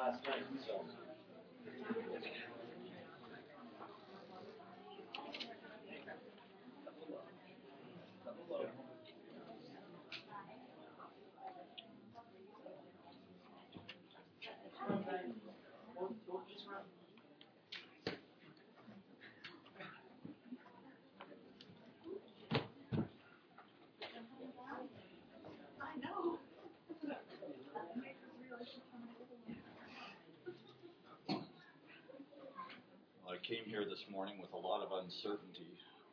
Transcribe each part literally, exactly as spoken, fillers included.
last night. So. I came here this morning with a lot of uncertainty.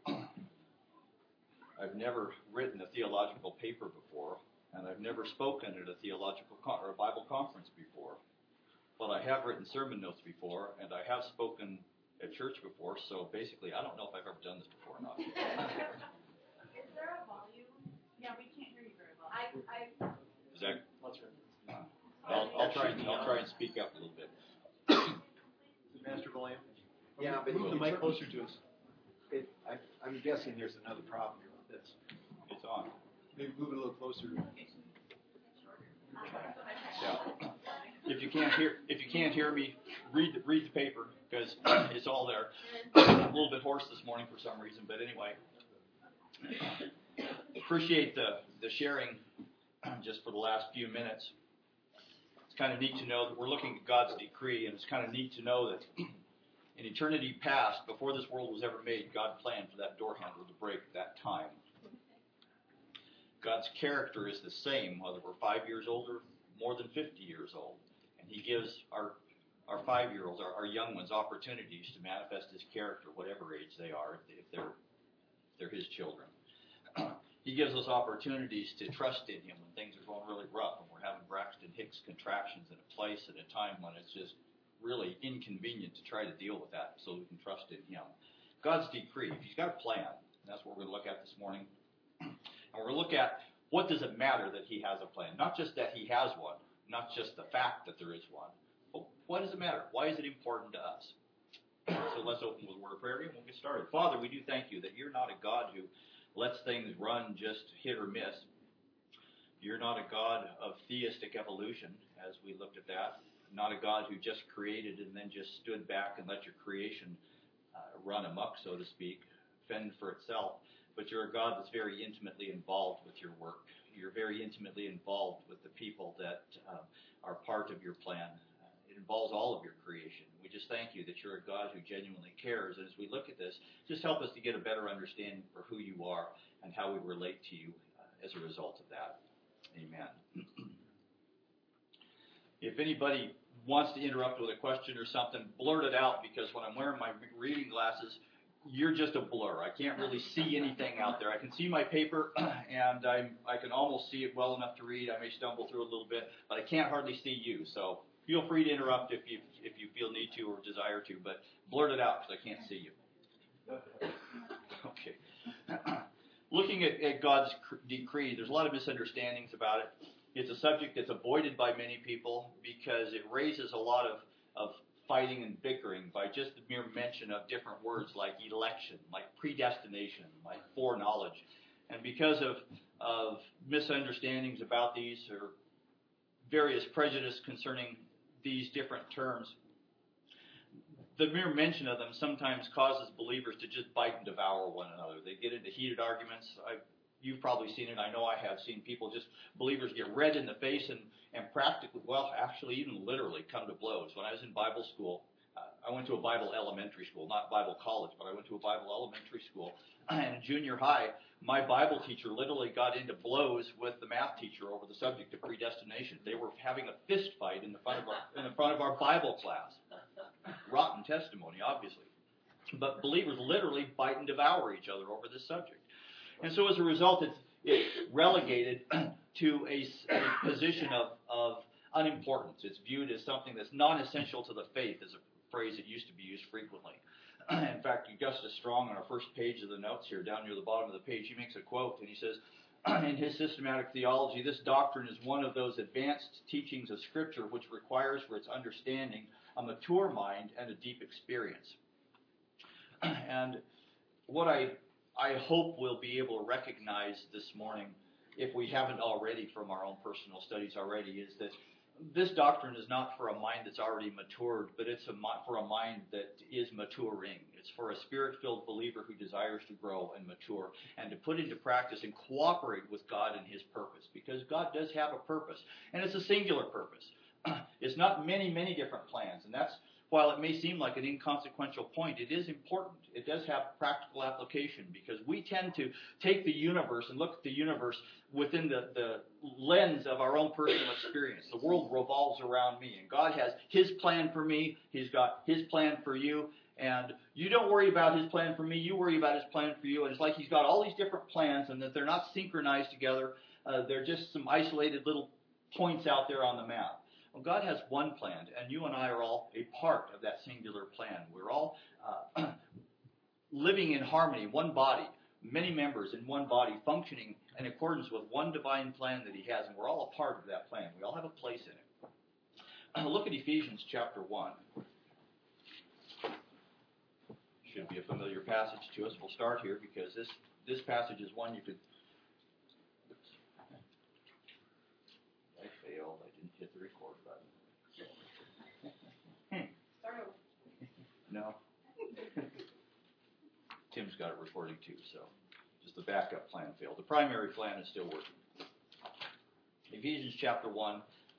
I've never written a theological paper before, and I've never spoken at a theological con- or a Bible conference before. But I have written sermon notes before, and I have spoken at church before, so basically I don't know if I've ever done this before or not. Is there a volume? Yeah, we can't hear you very well. I, I... Is that... That's right. Uh, I'll, I'll, try and, I'll try and speak up a little bit. Master volume? Yeah, but move the mic closer to us. It, I, I'm guessing there's another problem here with this. It's on. Maybe move it a little closer. Yeah. If you can't hear, if you can't hear me, read the, read the paper because it's all there. I'm a little bit hoarse this morning for some reason, but anyway, appreciate the the sharing just for the last few minutes. It's kind of neat to know that we're looking at God's decree, and it's kind of neat to know that in eternity past, before this world was ever made, God planned for that door handle to break at that time. God's character is the same, whether we're five years old or more than fifty years old. And He gives our our five-year-olds, our, our young ones, opportunities to manifest His character, whatever age they are, if, they, if they're if they're His children. He gives us opportunities to trust in Him when things are going really rough, and we're having Braxton Hicks contractions in a place at a time when it's just really inconvenient to try to deal with that, so we can trust in Him. God's decree, He's got a plan, and that's what we're going to look at this morning. And we're going to look at what does it matter that He has a plan, not just that He has one, not just the fact that there is one, but what does it matter? Why is it important to us? So let's open with a word of prayer and we'll get started. Father, we do thank You that You're not a God who lets things run just hit or miss. You're not a God of theistic evolution, as we looked at that. Not a God who just created and then just stood back and let Your creation uh, run amok, so to speak, fend for itself. But You're a God that's very intimately involved with Your work. You're very intimately involved with the people that uh, are part of Your plan. Uh, it involves all of Your creation. We just thank You that You're a God who genuinely cares. And as we look at this, just help us to get a better understanding for who You are and how we relate to You uh, as a result of that. Amen. If anybody wants to interrupt with a question or something, blurt it out, because when I'm wearing my reading glasses, you're just a blur. I can't really see anything out there. I can see my paper, and I'm, I can almost see it well enough to read. I may stumble through a little bit, but I can't hardly see you. So feel free to interrupt if you if you feel need to or desire to, but blurt it out because I can't see you. Okay. Looking at, at God's decree, there's a lot of misunderstandings about it. It's a subject that's avoided by many people because it raises a lot of, of fighting and bickering by just the mere mention of different words like election, like predestination, like foreknowledge. And because of, of misunderstandings about these or various prejudice concerning these different terms, the mere mention of them sometimes causes believers to just bite and devour one another. They get into heated arguments. I've You've probably seen it. I know I have seen people, just believers get red in the face and, and practically, well, actually even literally come to blows. When I was in Bible school, uh, I went to a Bible elementary school, not Bible college, but I went to a Bible elementary school. And in junior high, my Bible teacher literally got into blows with the math teacher over the subject of predestination. They were having a fist fight in the front of our, in the front of our Bible class. Rotten testimony, obviously. But believers literally bite and devour each other over this subject. And so as a result, it's, it's relegated to a, a position of, of unimportance. It's viewed as something that's non-essential to the faith, is a phrase that used to be used frequently. In fact, Augustus Strong, on our first page of the notes here, down near the bottom of the page, he makes a quote, and he says, in his systematic theology, this doctrine is one of those advanced teachings of Scripture which requires for its understanding a mature mind and a deep experience. And what I... I hope we'll be able to recognize this morning, if we haven't already from our own personal studies already, is that this doctrine is not for a mind that's already matured, but it's a, for a mind that is maturing. It's for a spirit-filled believer who desires to grow and mature and to put into practice and cooperate with God in his purpose, because God does have a purpose, and it's a singular purpose. It's not many, many different plans, and that's, while it may seem like an inconsequential point, it is important. It does have practical application, because we tend to take the universe and look at the universe within the, the lens of our own personal experience. The world revolves around me, and God has his plan for me. He's got his plan for you, and you don't worry about his plan for me. You worry about his plan for you, and it's like he's got all these different plans, and that they're not synchronized together. Uh, they're just some isolated little points out there on the map. Well, God has one plan, and you and I are all a part of that singular plan. We're all uh, living in harmony, one body, many members in one body, functioning in accordance with one divine plan that he has, and we're all a part of that plan. We all have a place in it. Look at Ephesians chapter one. Should be a familiar passage to us. We'll start here because this, this passage is one you could... I failed. I didn't hit the record button. Start over. No. Tim's got it recording too, so just the backup plan failed. The primary plan is still working. Ephesians chapter one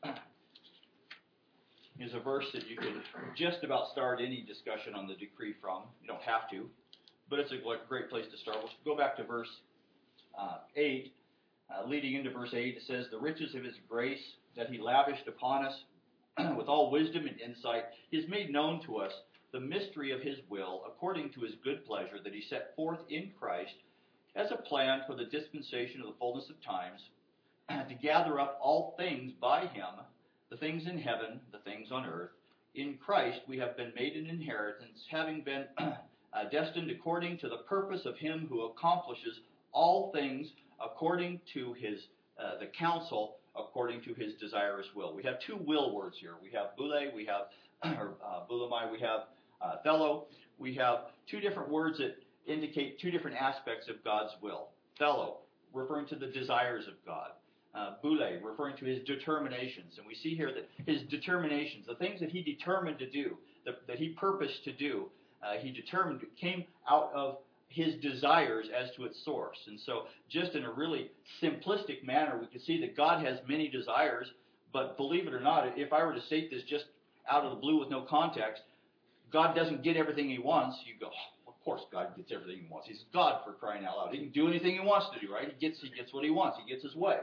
is a verse that you can just about start any discussion on the decree from. You don't have to, but it's a great place to start. We'll go back to verse uh, eight. Uh, leading into verse eight, it says, "The riches of his grace that he lavished upon us with all wisdom and insight, he has made known to us the mystery of his will, according to his good pleasure that he set forth in Christ as a plan for the dispensation of the fullness of times, to gather up all things by him, the things in heaven, the things on earth. In Christ we have been made an inheritance, having been uh, destined according to the purpose of him who accomplishes all things according to his uh, the counsel, according to his desirous will." We have two will words here. We have boule, we have or, uh, boulemai, we have uh, thelo. We have two different words that indicate two different aspects of God's will. Thelo, referring to the desires of God. Uh, boule, referring to his determinations. And we see here that his determinations, the things that he determined to do, that, that he purposed to do, uh, he determined came out of his desires as to its source. And so just in a really simplistic manner, we can see that God has many desires, but believe it or not, if I were to state this just out of the blue with no context, God doesn't get everything he wants. You go, oh, of course God gets everything he wants. He's God, for crying out loud. He can do anything he wants to do, right? He gets, he gets what he wants. He gets his way.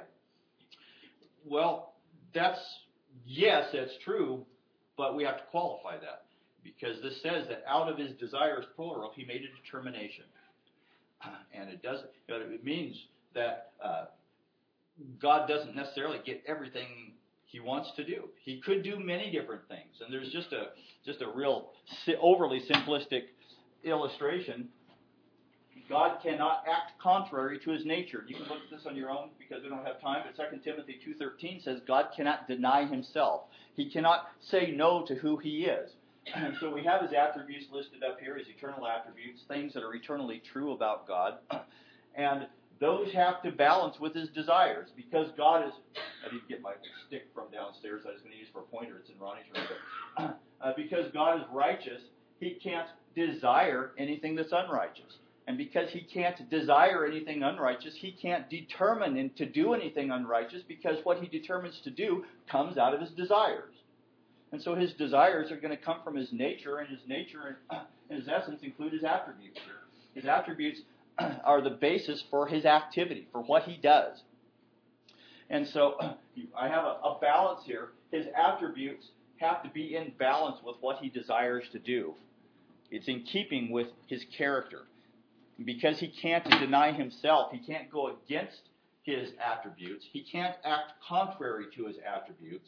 Well, that's, yes, that's true, but we have to qualify that, because this says that out of his desires, plural, he made a determination. And it doesn't, it means that uh, God doesn't necessarily get everything he wants to do. He could do many different things, and there's just a just a real overly simplistic illustration. God cannot act contrary to his nature. You can look at this on your own because we don't have time, but Second Timothy two thirteen says God cannot deny himself. He cannot say no to who he is. And so we have his attributes listed up here, his eternal attributes, things that are eternally true about God. And those have to balance with his desires, because God is... I didn't get my stick from downstairs. I was going to use it for a pointer. It's in Ronnie's room. But, uh, because God is righteous, he can't desire anything that's unrighteous. And because he can't desire anything unrighteous, he can't determine to do anything unrighteous, because what he determines to do comes out of his desires. And so his desires are going to come from his nature, and his nature and his essence include his attributes. His attributes are the basis for his activity, for what he does. And so I have a, a balance here. His attributes have to be in balance with what he desires to do. It's in keeping with his character. Because he can't deny himself, he can't go against his attributes, he can't act contrary to his attributes.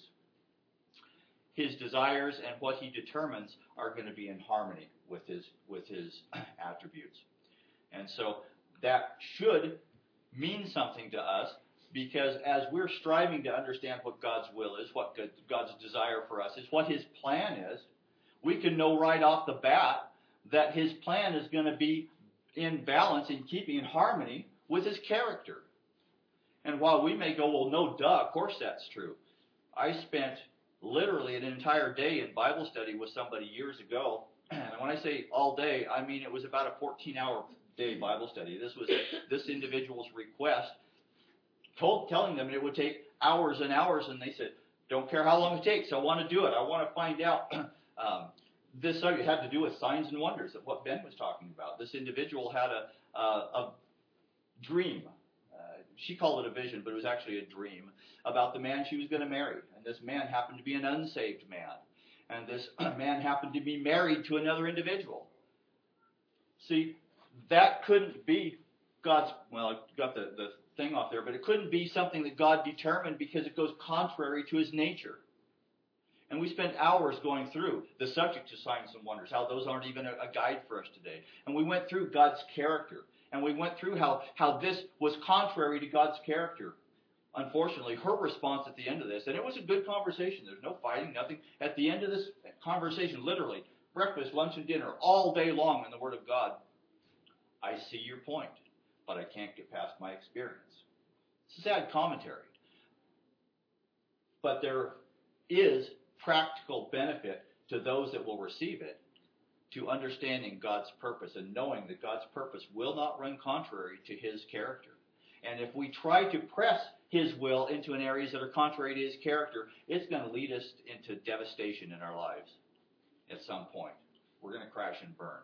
His desires and what he determines are going to be in harmony with his with his attributes. And so that should mean something to us, because as we're striving to understand what God's will is, what God's desire for us is, what his plan is, we can know right off the bat that his plan is going to be in balance, in keeping, in harmony with his character. And while we may go, well, no, duh, of course that's true. I spent literally an entire day in Bible study with somebody years ago. And when I say all day, I mean it was about a fourteen-hour day Bible study. This was this individual's request, told, telling them it would take hours and hours, and they said, don't care how long it takes, I want to do it. I want to find out. um, this subject had to do with signs and wonders, of what Ben was talking about. This individual had a, a, a dream. Uh, she called it a vision, but it was actually a dream about the man she was going to marry. And this man happened to be an unsaved man. And this man happened to be married to another individual. See, that couldn't be God's, well, I got the, the thing off there, but it couldn't be something that God determined because it goes contrary to his nature. And we spent hours going through the subject of signs and wonders, how those aren't even a, a guide for us today. And we went through God's character. And we went through how, how this was contrary to God's character. Unfortunately, her response at the end of this, and it was a good conversation. There's no fighting, nothing. At the end of this conversation, literally, breakfast, lunch, and dinner, all day long in the Word of God, I see your point, but I can't get past my experience. It's a sad commentary. But there is practical benefit to those that will receive it, to understanding God's purpose and knowing that God's purpose will not run contrary to his character. And if we try to press his will into an areas that are contrary to his character, it's going to lead us into devastation in our lives at some point. We're going to crash and burn.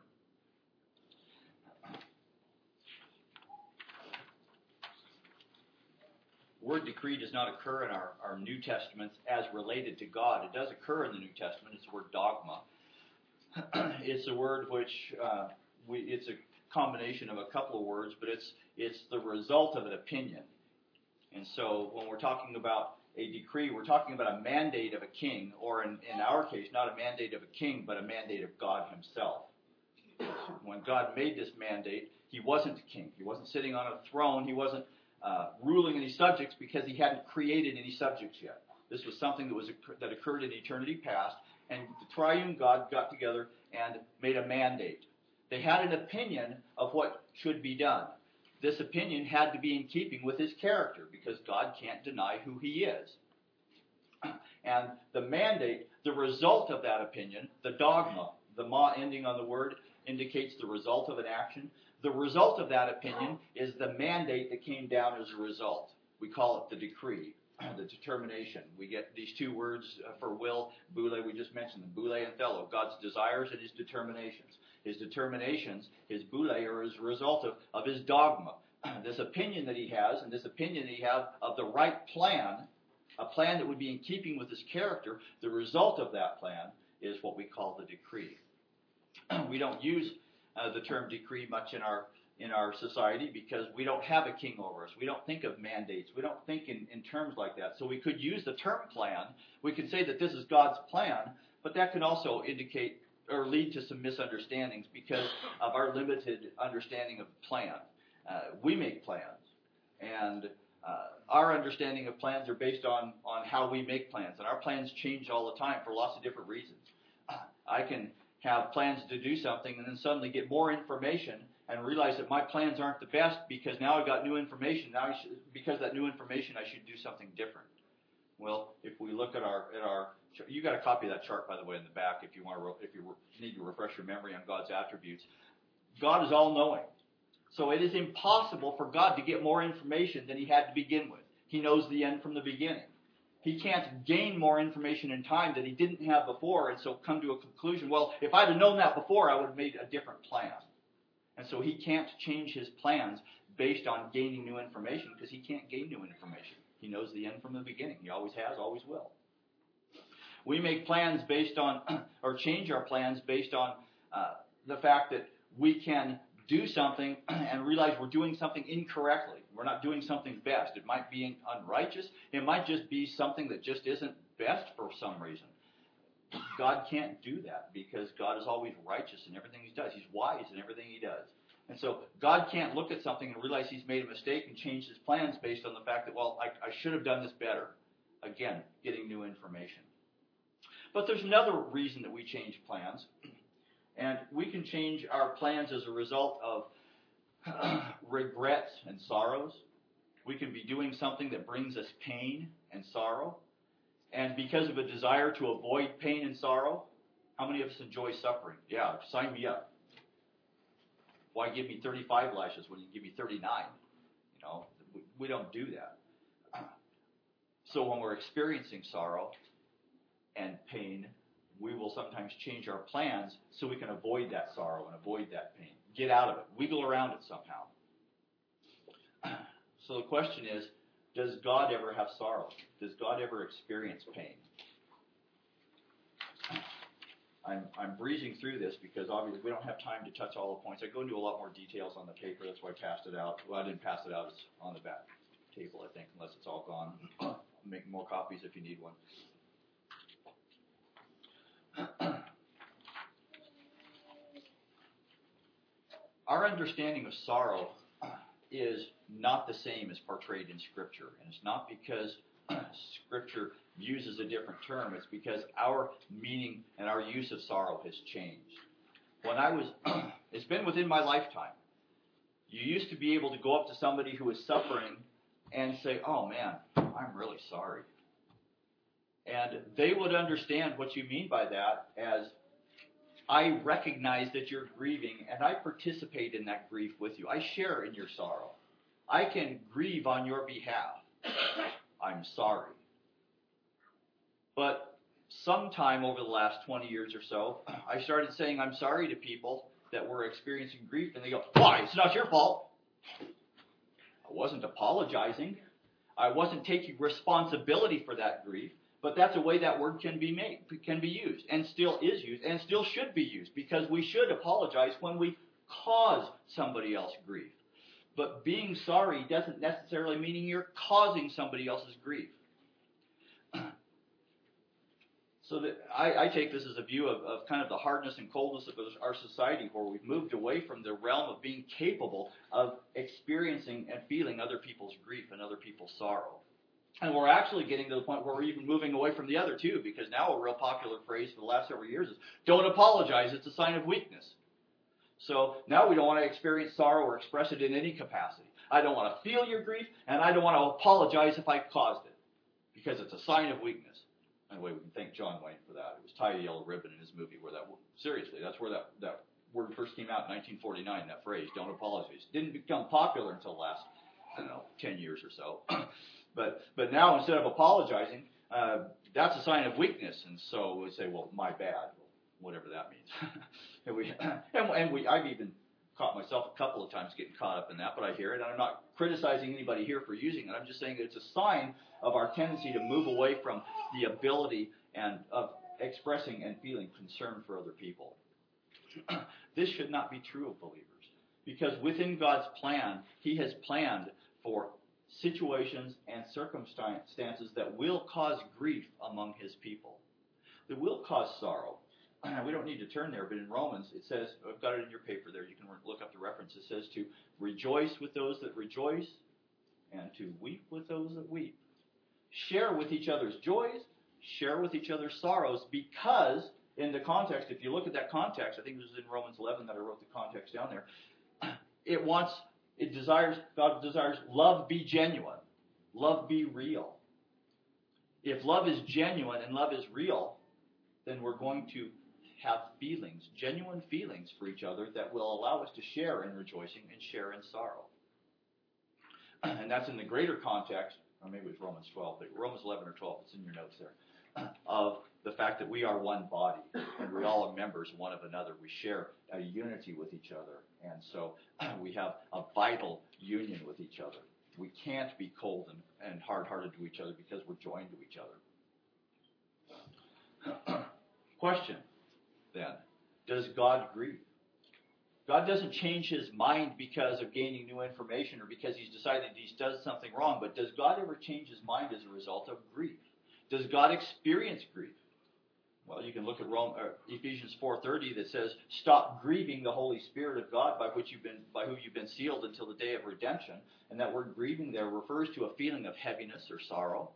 The word decree does not occur in our, our New Testaments as related to God. It does occur in the New Testament. It's the word dogma. It's a word which, uh, we, it's a combination of a couple of words, but it's it's the result of an opinion. And so when we're talking about a decree, we're talking about a mandate of a king, or in, in our case, not a mandate of a king, but a mandate of God himself. When God made this mandate, he wasn't a king. He wasn't sitting on a throne. He wasn't uh, ruling any subjects because he hadn't created any subjects yet. This was something that was that occurred in eternity past, and the triune God got together and made a mandate. They had an opinion of what should be done. This opinion had to be in keeping with his character, because God can't deny who he is. And the mandate, the result of that opinion, the dogma, the ma ending on the word, indicates the result of an action. The result of that opinion is the mandate that came down as a result. We call it the decree, the determination. We get these two words for will, boule, we just mentioned them, boule and thelo, God's desires and his determinations. His determinations, his boule, are as a result of, of his dogma. This opinion that he has, and this opinion that he has of the right plan, a plan that would be in keeping with his character, the result of that plan is what we call the decree. We don't use uh, the term decree much in our in our society because we don't have a king over us. We don't think of mandates. We don't think in, in terms like that. So we could use the term plan. We could say that this is God's plan, but that can also indicate or lead to some misunderstandings because of our limited understanding of plan. Uh, we make plans, and uh, our understanding of plans are based on, on how we make plans, and our plans change all the time for lots of different reasons. I can have plans to do something and then suddenly get more information and realize that my plans aren't the best because now I've got new information. Now, I should, because of that new information, I should do something different. Well, if we look at our at our, you got a copy of that chart, by the way, in the back. If you want to, if you need to refresh your memory on God's attributes, God is all-knowing. So it is impossible for God to get more information than he had to begin with. He knows the end from the beginning. He can't gain more information in time that he didn't have before, and so come to a conclusion, well, if I'd have known that before, I would have made a different plan. And so he can't change his plans based on gaining new information because he can't gain new information. He knows the end from the beginning. He always has, always will. We make plans based on, or change our plans based on uh, the fact that we can do something and realize we're doing something incorrectly. We're not doing something best. It might be unrighteous. It might just be something that just isn't best for some reason. God can't do that because God is always righteous in everything he does. He's wise in everything he does. And so God can't look at something and realize he's made a mistake and change his plans based on the fact that, well, I, I should have done this better. Again, getting new information. But there's another reason that we change plans. And we can change our plans as a result of regrets and sorrows. We can be doing something that brings us pain and sorrow. And because of a desire to avoid pain and sorrow, how many of us enjoy suffering? Yeah, sign me up. Why give me thirty-five lashes when you give me thirty-nine? You know, we, we don't do that. So when we're experiencing sorrow and pain, we will sometimes change our plans so we can avoid that sorrow and avoid that pain. Get out of it. Wiggle around it somehow. So the question is, does God ever have sorrow? Does God ever experience pain? I'm, I'm breezing through this because obviously we don't have time to touch all the points. I go into a lot more details on the paper. That's why I passed it out. Well, I didn't pass it out. It's on the back table, I think, unless it's all gone. I'll make more copies if you need one. Our understanding of sorrow is not the same as portrayed in Scripture. And it's not because Scripture uses a different term. It's because our meaning and our use of sorrow has changed. When I was, it's been within my lifetime. You used to be able to go up to somebody who was suffering and say, "Oh man, I'm really sorry." And they would understand what you mean by that as, I recognize that you're grieving and I participate in that grief with you. I share in your sorrow. I can grieve on your behalf. I'm sorry. But sometime over the last twenty years or so, I started saying I'm sorry to people that were experiencing grief, and they go, "Why? It's not your fault." I wasn't apologizing. I wasn't taking responsibility for that grief, but that's a way that word can be made, can be used, and still is used, and still should be used, because we should apologize when we cause somebody else grief. But being sorry doesn't necessarily mean you're causing somebody else's grief. So that I, I take this as a view of, of kind of the hardness and coldness of our society, where we've moved away from the realm of being capable of experiencing and feeling other people's grief and other people's sorrow. And we're actually getting to the point where we're even moving away from the other two, because now a real popular phrase for the last several years is, "Don't apologize, it's a sign of weakness." So now we don't want to experience sorrow or express it in any capacity. I don't want to feel your grief, and I don't want to apologize if I caused it, because it's a sign of weakness. Anyway, we can thank John Wayne for that. It was Tie a Yellow Ribbon in his movie where that, seriously, that's where that, that word first came out in nineteen forty-nine, that phrase, "Don't apologize." It didn't become popular until the last, I don't know, ten years or so. But but now, instead of apologizing, uh, that's a sign of weakness, and so we say, "Well, my bad," whatever that means. and we and, and we I've even caught myself a couple of times getting caught up in that, but I hear it, and I'm not criticizing anybody here for using it. I'm just saying it's a sign of our tendency to move away from the ability and of expressing and feeling concern for other people. This should not be true of believers, because within God's plan, He has planned for situations and circumstances that will cause grief among His people, that will cause sorrow. We don't need to turn there, but in Romans it says, I've got it in your paper there, you can look up the reference, it says to rejoice with those that rejoice and to weep with those that weep. Share with each other's joys, share with each other's sorrows, because in the context, if you look at that context, I think it was in Romans eleven that I wrote the context down there, it wants, it desires, God desires love be genuine, love be real. If love is genuine and love is real, then we're going to have feelings, genuine feelings for each other that will allow us to share in rejoicing and share in sorrow. And that's in the greater context, or maybe it was Romans twelve, but Romans eleven or twelve, it's in your notes there, of the fact that we are one body, and we all are members one of another. We share a unity with each other, and so we have a vital union with each other. We can't be cold and, and hard-hearted to each other because we're joined to each other. Question, then, does God grieve? God doesn't change His mind because of gaining new information or because He's decided He does something wrong, but does God ever change His mind as a result of grief? Does God experience grief? Well, you can look at Rome, uh, Ephesians four thirty that says, "Stop grieving the Holy Spirit of God, by which you've been, by whom you've been sealed until the day of redemption." And that word grieving there refers to a feeling of heaviness or sorrow.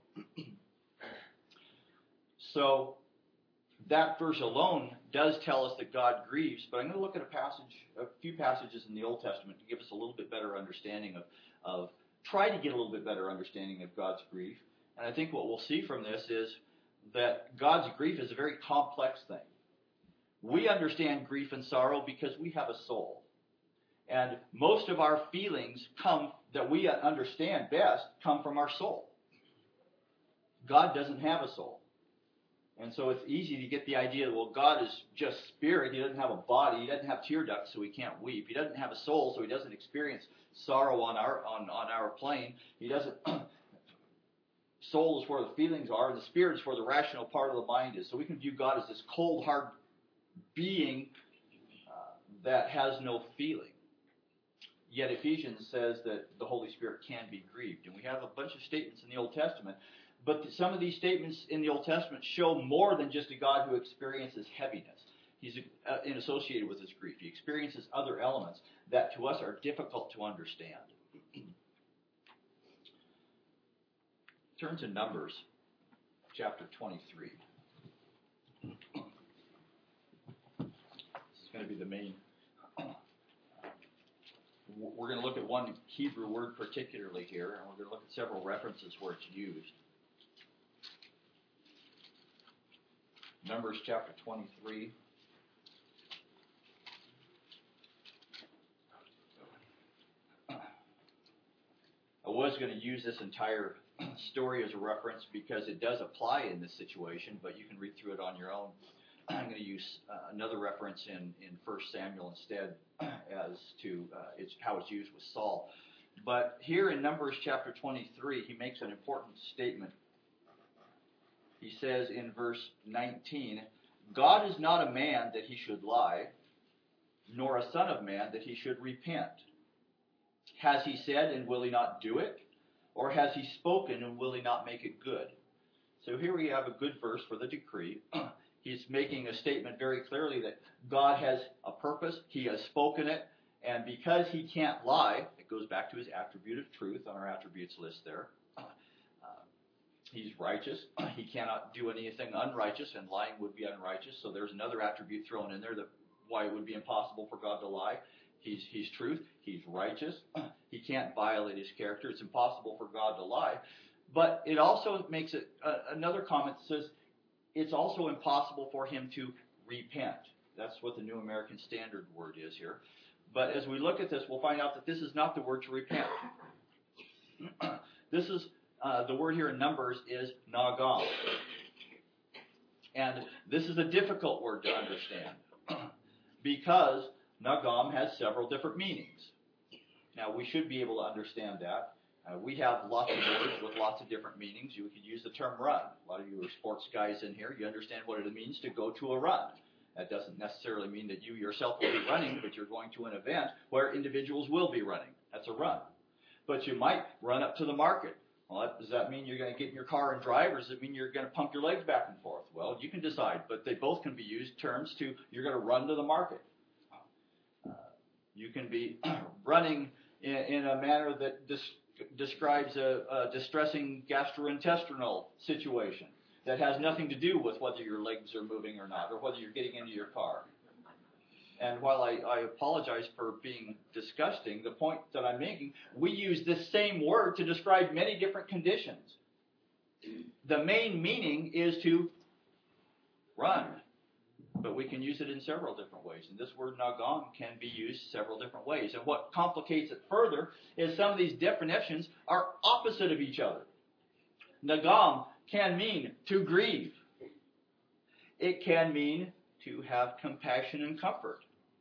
So that verse alone does tell us that God grieves, but I'm going to look at a passage, a few passages in the Old Testament to give us a little bit better understanding of, of try to get a little bit better understanding of God's grief. And I think what we'll see from this is that God's grief is a very complex thing. We understand grief and sorrow because we have a soul. And most of our feelings come, that we understand best, come from our soul. God doesn't have a soul. And so it's easy to get the idea that, well, God is just spirit. He doesn't have a body. He doesn't have tear ducts, so he can't weep. He doesn't have a soul, so he doesn't experience sorrow on our on, on our plane. He doesn't. Soul is where the feelings are, and the spirit is where the rational part of the mind is. So we can view God as this cold, hard being uh, that has no feeling. Yet Ephesians says that the Holy Spirit can be grieved. And we have a bunch of statements in the Old Testament. But some of these statements in the Old Testament show more than just a God who experiences heaviness. He's uh, associated with his grief. He experiences other elements that to us are difficult to understand. Turn to Numbers chapter twenty-three. This is going to be the main. We're going to look at one Hebrew word particularly here, and we're going to look at several references where it's used. Numbers chapter twenty-three. I was going to use this entire story as a reference because it does apply in this situation, but you can read through it on your own. I'm going to use uh, another reference in, in First Samuel instead as to uh, it's, how it's used with Saul. But here in Numbers chapter twenty-three, he makes an important statement. He says in verse nineteen, God is not a man that he should lie, nor a son of man that he should repent. Has he said, and will he not do it? Or has he spoken, and will he not make it good? So here we have a good verse for the decree. He's making a statement very clearly that God has a purpose, he has spoken it, and because he can't lie, it goes back to his attribute of truth on our attributes list there. He's righteous. He cannot do anything unrighteous, and lying would be unrighteous. So there's another attribute thrown in there that why it would be impossible for God to lie. He's, he's truth. He's righteous. He can't violate his character. It's impossible for God to lie. But it also makes it uh, another comment that says it's also impossible for him to repent. That's what the New American Standard word is here. But as we look at this, we'll find out that this is not the word to repent. This is Uh, the word here in Numbers is nagam. And this is a difficult word to understand because nagam has several different meanings. Now, we should be able to understand that. Uh, we have lots of words with lots of different meanings. You could use the term run. A lot of you are sports guys in here. You understand what it means to go to a run. That doesn't necessarily mean that you yourself will be running, but you're going to an event where individuals will be running. That's a run. But you might run up to the market. Well, does that mean you're going to get in your car and drive, or does it mean you're going to pump your legs back and forth? Well, you can decide, but they both can be used terms to you're going to run to the market. Uh, you can be running in, in a manner that dis- describes a, a distressing gastrointestinal situation that has nothing to do with whether your legs are moving or not, or whether you're getting into your car. And while I, I apologize for being disgusting, the point that I'm making, we use this same word to describe many different conditions. The main meaning is to run, but we can use it in several different ways. And this word nagam can be used several different ways. And what complicates it further is some of these definitions are opposite of each other. Nagam can mean to grieve. It can mean to have compassion and comfort.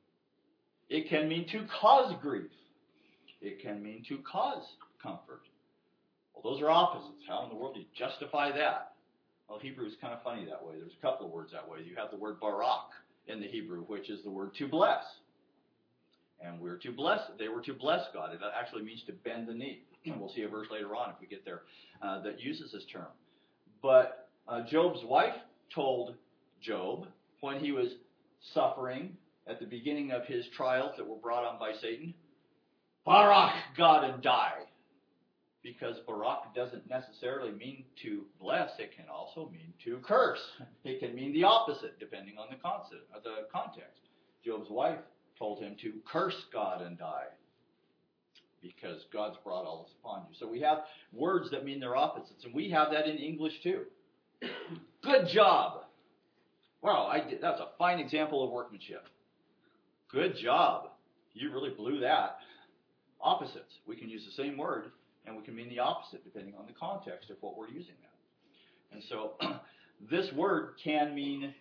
It can mean to cause grief. It can mean to cause comfort. Well, those are opposites. How in the world do you justify that? Well, Hebrew is kind of funny that way. There's a couple of words that way. You have the word barak in the Hebrew, which is the word to bless. And we're to bless. They were to bless God. It actually means to bend the knee. And we'll see a verse later on if we get there uh, that uses this term. But uh, Job's wife told Job when he was suffering at the beginning of his trials that were brought on by Satan, Barak God and die. Because Barak doesn't necessarily mean to bless, it can also mean to curse. It can mean the opposite, depending on the concept, uh, the context. Job's wife told him to curse God and die, because God's brought all this upon you. So we have words that mean their opposites, and we have that in English too. Good job. Wow, I did, that's a fine example of workmanship. Good job. You really blew that. Opposites. We can use the same word, and we can mean the opposite depending on the context of what we're using that. And so this word can mean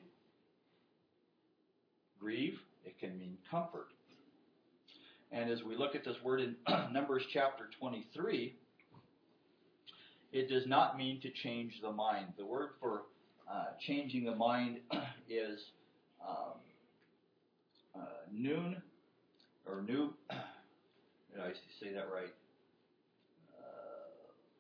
grieve. It can mean comfort. And as we look at this word in Numbers chapter twenty-three, it does not mean to change the mind. The word for uh, changing the mind is um, uh, noon, or new. Did I say that right? Uh,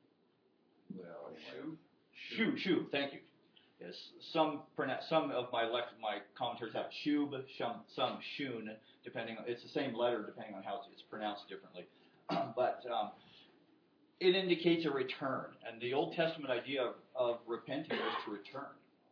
well, anyway. Shu, shu, thank you. Yes, some some of my lect- my commentators have shub, shum, some shun, depending on, it's the same letter depending on how it's pronounced differently. But um, it indicates a return, and the Old Testament idea of, of repenting is to return.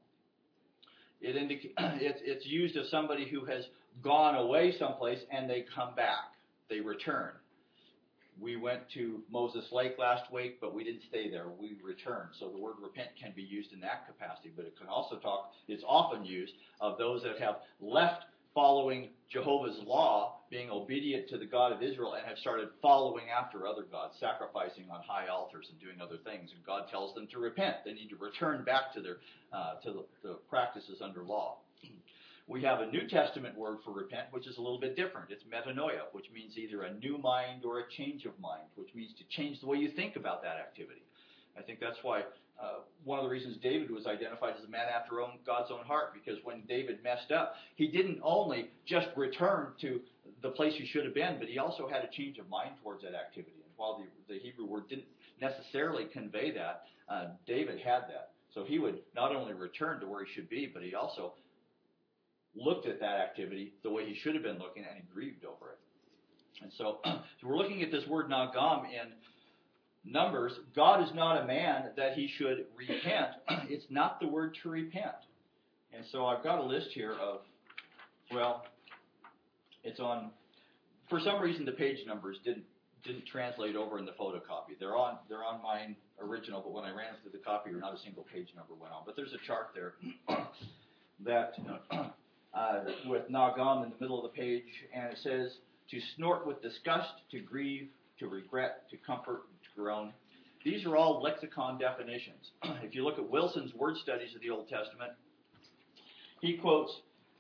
It indica- it's, it's used of somebody who has gone away someplace and they come back, they return. We went to Moses Lake last week, but we didn't stay there. We returned. So the word repent can be used in that capacity, but it can also talk, it's often used of those that have left following Jehovah's law, being obedient to the God of Israel, and have started following after other gods, sacrificing on high altars and doing other things. And God tells them to repent. They need to return back to their uh, to the, the practices under law. We have a New Testament word for repent, which is a little bit different. It's metanoia, which means either a new mind or a change of mind, which means to change the way you think about that activity. I think that's why uh, one of the reasons David was identified as a man after own, God's own heart, because when David messed up, he didn't only just return to the place he should have been, but he also had a change of mind towards that activity. And while the, the Hebrew word didn't necessarily convey that, uh, David had that. So he would not only return to where he should be, but he also looked at that activity the way he should have been looking, and he grieved over it. And so, so we're looking at this word nagam in Numbers. God is not a man that he should repent. It's not the word to repent. And so I've got a list here of, well, it's on, for some reason the page numbers didn't didn't translate over in the photocopy. They're on they're on mine original, but when I ran through the copier, not a single page number went on. But there's a chart there that uh, with nagam in the middle of the page, and it says to snort with disgust, to grieve, to regret, to comfort, to groan. These are all lexicon definitions. If you look at Wilson's word studies of the Old Testament, he quotes,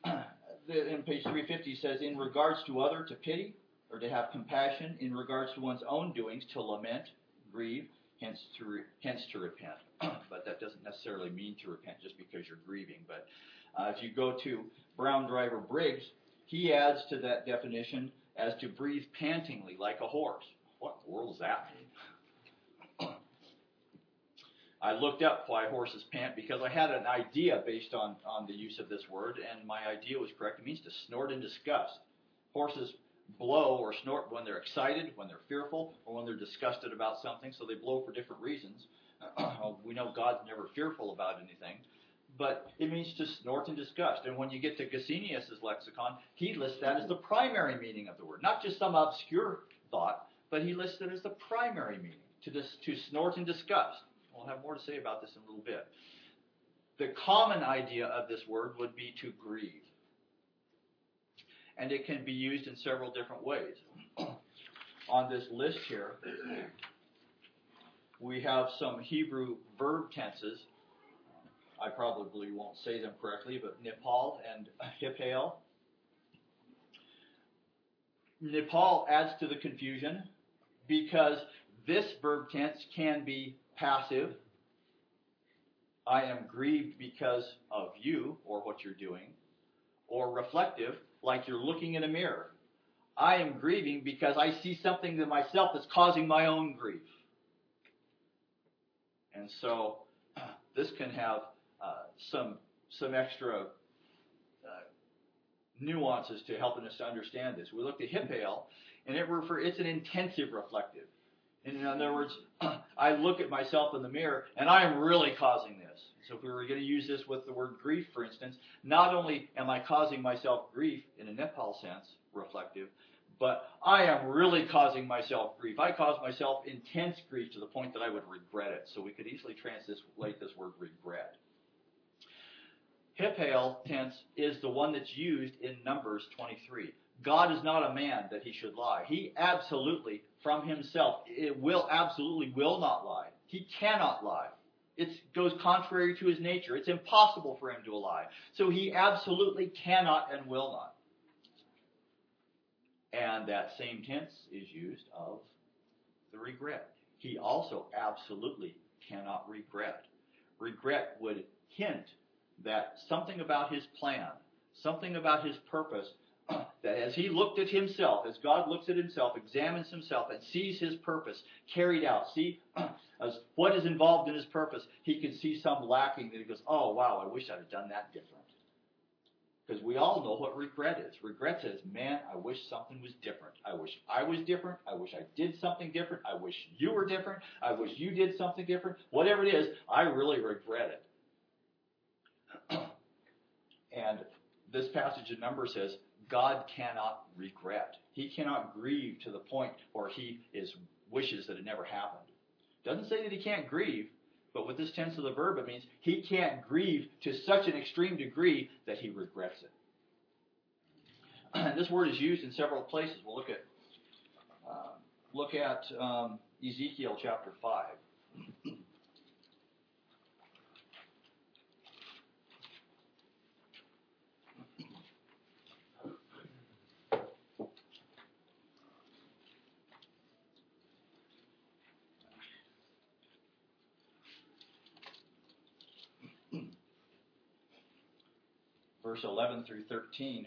in page three fifty, says, in regards to other, to pity, or to have compassion; in regards to one's own doings, to lament, grieve, hence to re- hence to repent. But that doesn't necessarily mean to repent just because you're grieving. But uh, if you go to Brown Driver Briggs, he adds to that definition as to breathe pantingly like a horse. What in the world does that mean? I looked up why horses pant because I had an idea based on, on the use of this word, and my idea was correct. It means to snort in disgust. Horses blow or snort when they're excited, when they're fearful, or when they're disgusted about something, so they blow for different reasons. We know God's never fearful about anything, but it means to snort in disgust. And when you get to Gesenius' lexicon, he lists that as the primary meaning of the word, not just some obscure thought, but he lists it as the primary meaning, to, dis, to snort in disgust. We'll have more to say about this in a little bit. The common idea of this word would be to grieve. And it can be used in several different ways. On this list here, we have some Hebrew verb tenses. I probably won't say them correctly, but Nepal and Hiphael. Nepal adds to the confusion because this verb tense can be passive. I am grieved because of you or what you're doing. Or reflective, like you're looking in a mirror. I am grieving because I see something in myself that's causing my own grief. And so uh, this can have uh, some some extra uh, nuances to helping us to understand this. We looked at Hiphael, and it refer, it's an intensive reflective. In other words, I look at myself in the mirror, and I am really causing this. So if we were going to use this with the word grief, for instance, not only am I causing myself grief in a Nepal sense, reflective, but I am really causing myself grief. I cause myself intense grief to the point that I would regret it. So we could easily translate this word regret. Hiphale tense is the one that's used in Numbers twenty-three. God is not a man that he should lie. He absolutely, from himself, it will absolutely will not lie. He cannot lie. It goes contrary to his nature. It's impossible for him to lie. So he absolutely cannot and will not. And that same tense is used of the regret. He also absolutely cannot regret. Regret would hint that something about his plan, something about his purpose, that as he looked at himself, as God looks at himself, examines himself, and sees his purpose carried out, see as what is involved in his purpose, he can see some lacking that he goes, oh, wow, I wish I'd have done that different. Because we all know what regret is. Regret says, man, I wish something was different. I wish I was different. I wish I did something different. I wish you were different. I wish you did something different. Whatever it is, I really regret it. And this passage in Numbers says, God cannot regret. He cannot grieve to the point where he is wishes that it never happened. Doesn't say that he can't grieve, but with this tense of the verb, it means he can't grieve to such an extreme degree that he regrets it. And this word is used in several places. We'll look at uh, look at um, Ezekiel chapter five. Verse eleven through thirteen,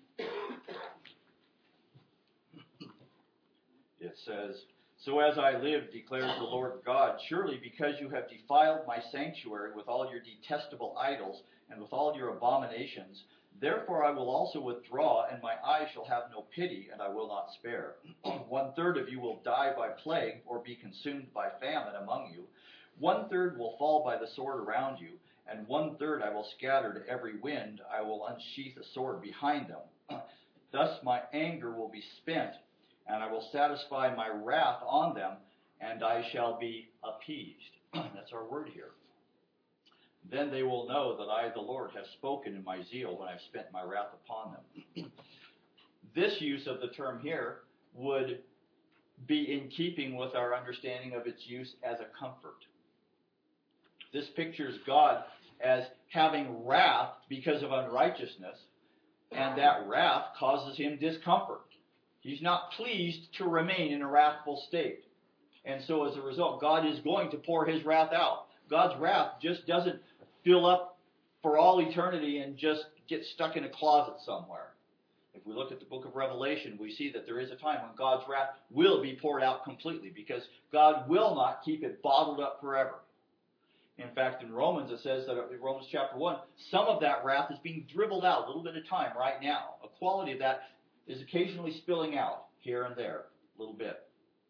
it says, so as I live, declares the Lord God, surely because you have defiled my sanctuary with all your detestable idols and with all your abominations, therefore I will also withdraw, and my eye shall have no pity, and I will not spare. One third of you will die by plague or be consumed by famine among you. One third will fall by the sword around you, and one third I will scatter to every wind. I will unsheath a sword behind them. Thus my anger will be spent, and I will satisfy my wrath on them, and I shall be appeased. That's our word here. Then they will know that I, the Lord, have spoken in my zeal when I've spent my wrath upon them. This use of the term here would be in keeping with our understanding of its use as a comfort. This pictures God as having wrath because of unrighteousness, and that wrath causes him discomfort. He's not pleased to remain in a wrathful state. And so as a result, God is going to pour his wrath out. God's wrath just doesn't fill up for all eternity and just get stuck in a closet somewhere. If we look at the book of Revelation, we see that there is a time when God's wrath will be poured out completely, because God will not keep it bottled up forever. In fact, in Romans, it says that in Romans chapter one, some of that wrath is being dribbled out a little bit at a time right now. A quality of that is occasionally spilling out here and there a little bit.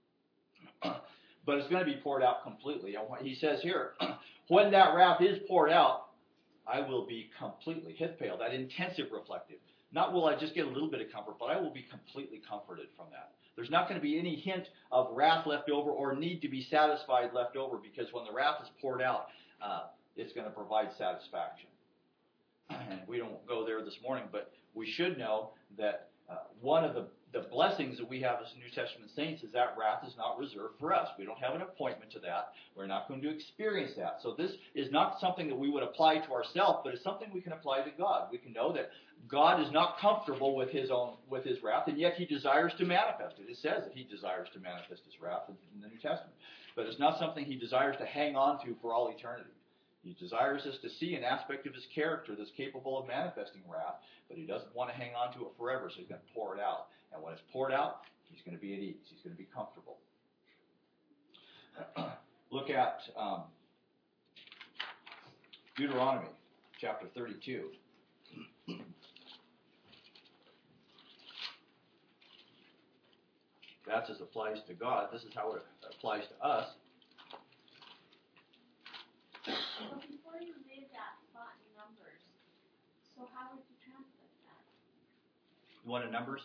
But it's going to be poured out completely. And what he says here, when that wrath is poured out, I will be completely, hiphale, that intensive reflective. Not will I just get a little bit of comfort, but I will be completely comforted from that. There's not going to be any hint of wrath left over or need to be satisfied left over, because when the wrath is poured out, uh, it's going to provide satisfaction. And we don't go there this morning, but we should know that uh, one of the, the blessings that we have as New Testament saints is that wrath is not reserved for us. We don't have an appointment to that. We're not going to experience that. So this is not something that we would apply to ourselves, but it's something we can apply to God. We can know that God is not comfortable with his own with his wrath, and yet he desires to manifest it. It says that he desires to manifest his wrath in, in the New Testament. But it's not something he desires to hang on to for all eternity. He desires us to see an aspect of his character that's capable of manifesting wrath, but he doesn't want to hang on to it forever, so he's going to pour it out. And when it's poured out, he's going to be at ease. He's going to be comfortable. Look at um, Deuteronomy chapter thirty-two. That's as applies to God. This is how it applies to us. But before you made that spot in Numbers, so how would you translate that? You want in Numbers?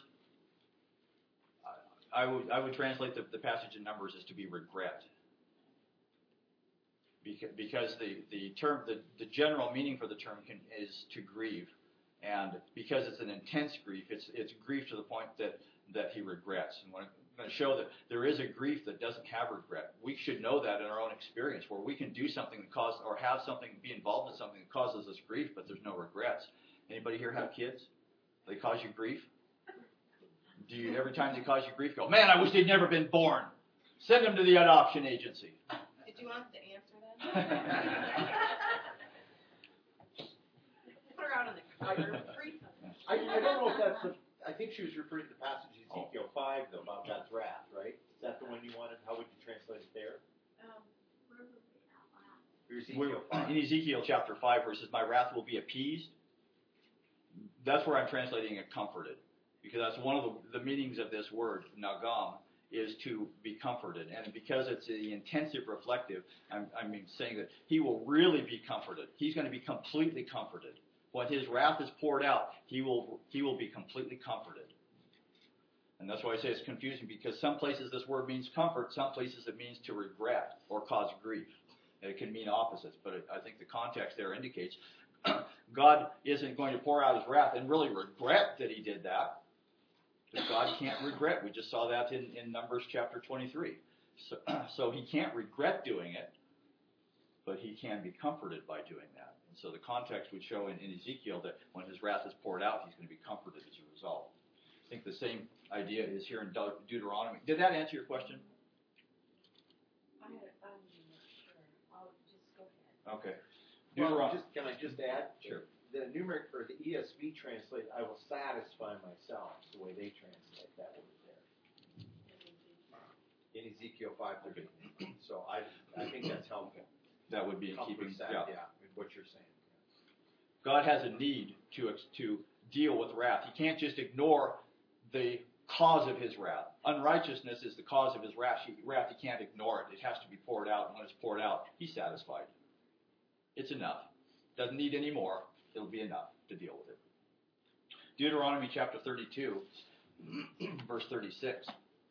I would I would translate the, the passage in Numbers as to be regret. because, because the, the term, the, the general meaning for the term can, is to grieve. And because it's an intense grief, it's, it's grief to the point that, that he regrets. And when I'm going to show that there is a grief that doesn't have regret. We should know that in our own experience, where we can do something that causes, or have something, be involved in something that causes us grief, but there's no regrets. Anybody here have kids? They cause you grief? Do you, every time they cause you grief, go, man, I wish they'd never been born. Send them to the adoption agency. Did you want us to answer that? Put her out on the fire. I, I don't know if that's the, I think she was referring to the passage in Ezekiel five, though, about God's wrath, right? Is that the one you wanted? How would you translate it there? Um, where was it at last? Or Ezekiel five. In Ezekiel chapter five, where it says, my wrath will be appeased, that's where I'm translating it comforted. Because that's one of the, the meanings of this word, nagam, is to be comforted. And because it's the intensive reflective, I'm, I mean saying that he will really be comforted. He's going to be completely comforted. When his wrath is poured out, he will he will be completely comforted. And that's why I say it's confusing, because some places this word means comfort, some places it means to regret or cause grief. And it can mean opposites, but it, I think the context there indicates God isn't going to pour out his wrath and really regret that he did that. Because God can't regret. We just saw that in, in Numbers chapter twenty-three. So, so he can't regret doing it, but he can be comforted by doing that. And so the context would show in, in Ezekiel that when his wrath is poured out, he's going to be comforted as a result. I think the same idea is here in De- Deuteronomy. Did that answer your question? I had, I'm not sure. I'll just go ahead. Okay. Well, Deuteronomy. just, can I just add? Sure. The numeric, or the E S V translate, I will satisfy myself, the way they translate that word there. In Ezekiel five thirteen. So I, I think that's helpful. That would be in keeping. Comforts that, Yeah. yeah, with what you're saying. God has a need to to deal with wrath. He can't just ignore the cause of his wrath. Unrighteousness is the cause of his wrath. He, wrath. He can't ignore it. It has to be poured out. And when it's poured out, he's satisfied. It's enough. Doesn't need any more. It'll be enough to deal with it. Deuteronomy chapter thirty-two, verse thirty-six.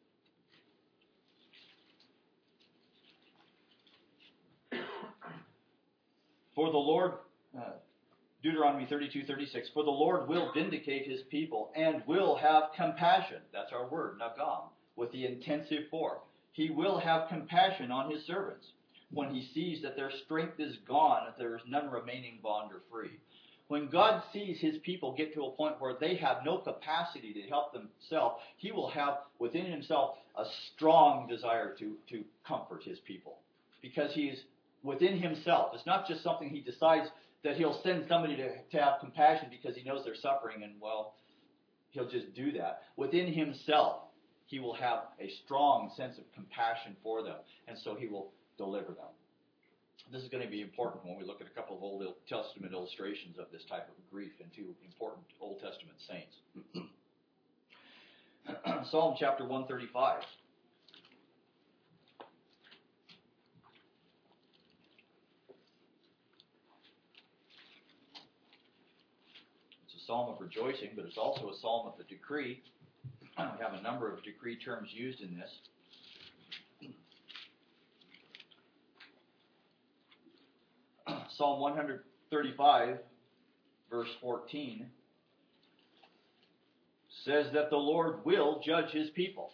For the Lord, uh, Deuteronomy thirty-two, thirty-six, for the Lord will vindicate his people and will have compassion. That's our word, nagam, with the intensive form. He will have compassion on his servants when he sees that their strength is gone, that there is none remaining bond or free. When God sees his people get to a point where they have no capacity to help themselves, he will have within himself a strong desire to, to comfort his people. Because he is within himself. It's not just something he decides that he'll send somebody to, to have compassion because he knows they're suffering and, well, he'll just do that. Within himself, he will have a strong sense of compassion for them, and so he will deliver them. This is going to be important when we look at a couple of Old Testament illustrations of this type of grief in two important Old Testament saints. Psalm chapter one thirty-five. It's a psalm of rejoicing, but it's also a psalm of the decree. We have a number of decree terms used in this. Psalm one thirty-five, verse fourteen, says that the Lord will judge his people.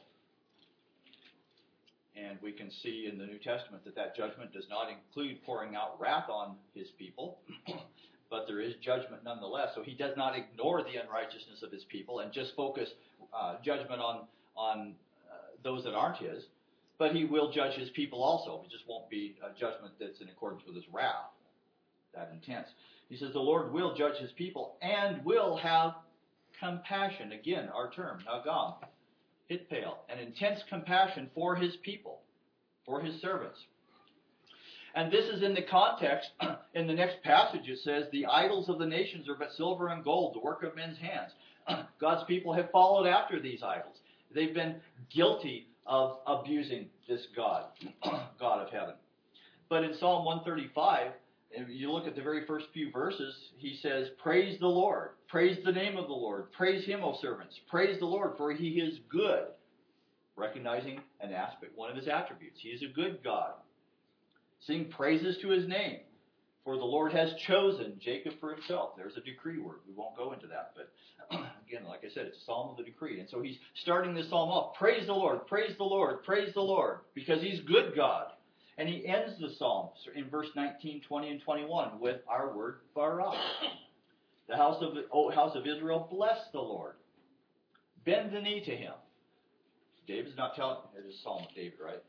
And we can see in the New Testament that that judgment does not include pouring out wrath on his people, but there is judgment nonetheless. So he does not ignore the unrighteousness of his people and just focus uh, judgment on, on uh, those that aren't his, but he will judge his people also. It just won't be a judgment that's in accordance with his wrath. That intense. He says the Lord will judge his people and will have compassion. Again, our term, nagam, hitpale, an intense compassion for his people, for his servants. And this is in the context, in the next passage it says, the idols of the nations are but silver and gold, the work of men's hands. God's people have followed after these idols. They've been guilty of abusing this God, God of heaven. But in Psalm one thirty-five, if you look at the very first few verses, he says, praise the Lord, praise the name of the Lord, praise him, O servants, praise the Lord, for he is good, recognizing an aspect, one of his attributes. He is a good God. Sing praises to his name. For the Lord has chosen Jacob for himself. There's a decree word. We won't go into that. But again, like I said, it's a psalm of the decree. And so he's starting this psalm off. Praise the Lord, praise the Lord, praise the Lord. Because he's good God. And he ends the psalm in verse nineteen, twenty, and twenty-one with our word, Barak. The house of, oh, house of Israel, bless the Lord. Bend the knee to him. David's not telling, there's a psalm of David, right?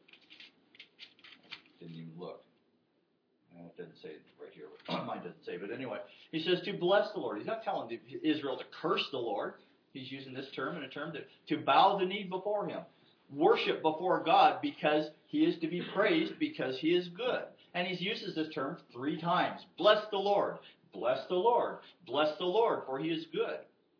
Didn't even look. Uh, it doesn't say it right here. Mine doesn't say. But anyway, he says to bless the Lord. He's not telling Israel to curse the Lord. He's using this term in a term that to bow the knee before him. Worship before God because he is to be praised because he is good. And he uses this term three times. Bless the Lord. Bless the Lord. Bless the Lord, for he is good.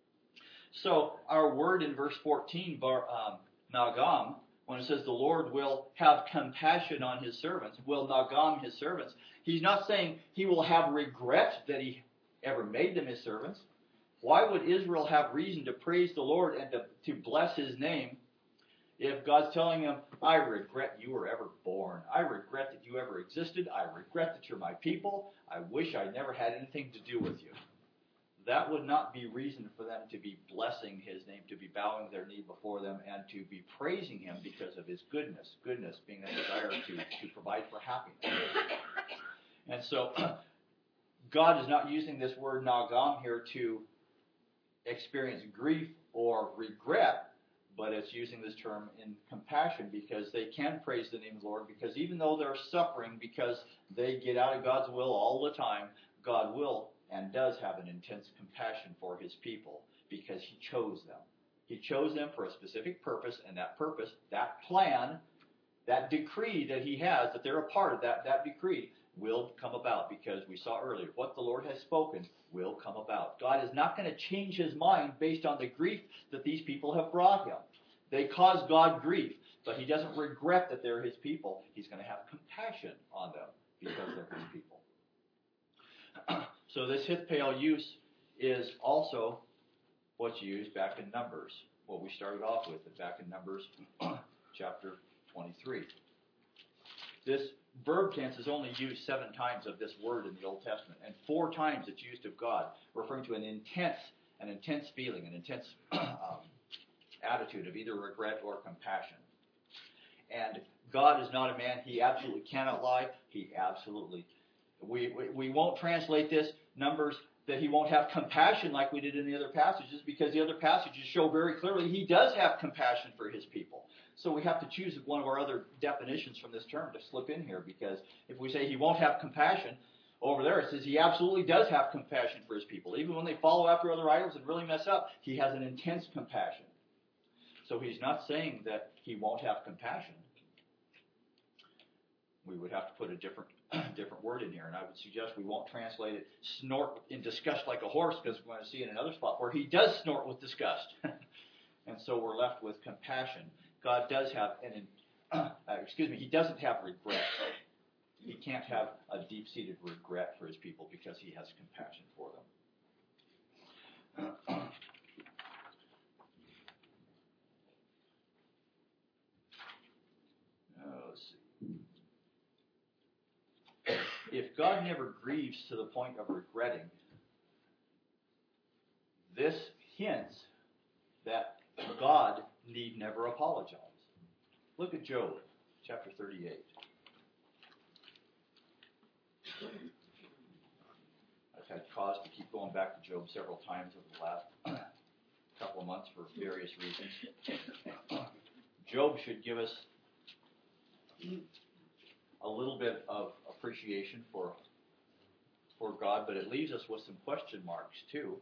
So our word in verse fourteen, bar, um, nagam, when it says the Lord will have compassion on his servants, will nagam his servants, he's not saying he will have regret that he ever made them his servants. Why would Israel have reason to praise the Lord and to, to bless his name if God's telling them, I regret you were ever born. I regret that you ever existed. I regret that you're my people. I wish I never had anything to do with you. That would not be reason for them to be blessing his name, to be bowing their knee before them, and to be praising him because of his goodness. Goodness being a desire to, to provide for happiness. And so God is not using this word nagam here to experience grief or regret, but it's using this term in compassion because they can praise the name of the Lord because even though they're suffering because they get out of God's will all the time, God will and does have an intense compassion for his people because he chose them. He chose them for a specific purpose, and that purpose, that plan, that decree that he has, that they're a part of that, that decree will come about because we saw earlier, what the Lord has spoken will come about. God is not going to change his mind based on the grief that these people have brought him. They cause God grief, but he doesn't regret that they're his people. He's going to have compassion on them because they're his people. So this Hithpale use is also what's used back in Numbers, what we started off with back in Numbers chapter twenty-three. This verb tense is only used seven times of this word in the Old Testament, and four times it's used of God, referring to an intense, an intense feeling, an intense um, attitude of either regret or compassion. And God is not a man. He absolutely cannot lie. He absolutely... We, we, we won't translate this, Numbers, that he won't have compassion like we did in the other passages because the other passages show very clearly he does have compassion for his people. So we have to choose one of our other definitions from this term to slip in here because if we say he won't have compassion, over there it says he absolutely does have compassion for his people. Even when they follow after other idols and really mess up, he has an intense compassion. So he's not saying that he won't have compassion. We would have to put a different different word in here, and I would suggest we won't translate it snort in disgust like a horse because we're going to see in another spot where he does snort with disgust. And so we're left with compassion. God does have an, uh, excuse me, he doesn't have regret. He can't have a deep-seated regret for his people because he has compassion for them. Oh, let's see. If God never grieves to the point of regretting, this hints that God need never apologize. Look at Job, chapter thirty-eight. I've had cause to keep going back to Job several times over the last couple of months for various reasons. Job should give us a little bit of appreciation for for God, but it leaves us with some question marks too.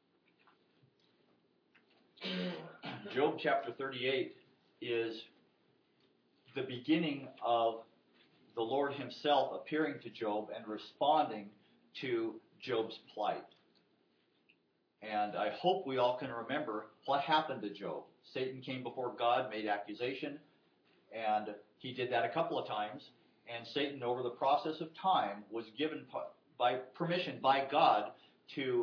Job chapter thirty-eight is the beginning of the Lord himself appearing to Job and responding to Job's plight. And I hope we all can remember what happened to Job. Satan came before God, made accusation, and he did that a couple of times. And Satan, over the process of time, was given by permission by God to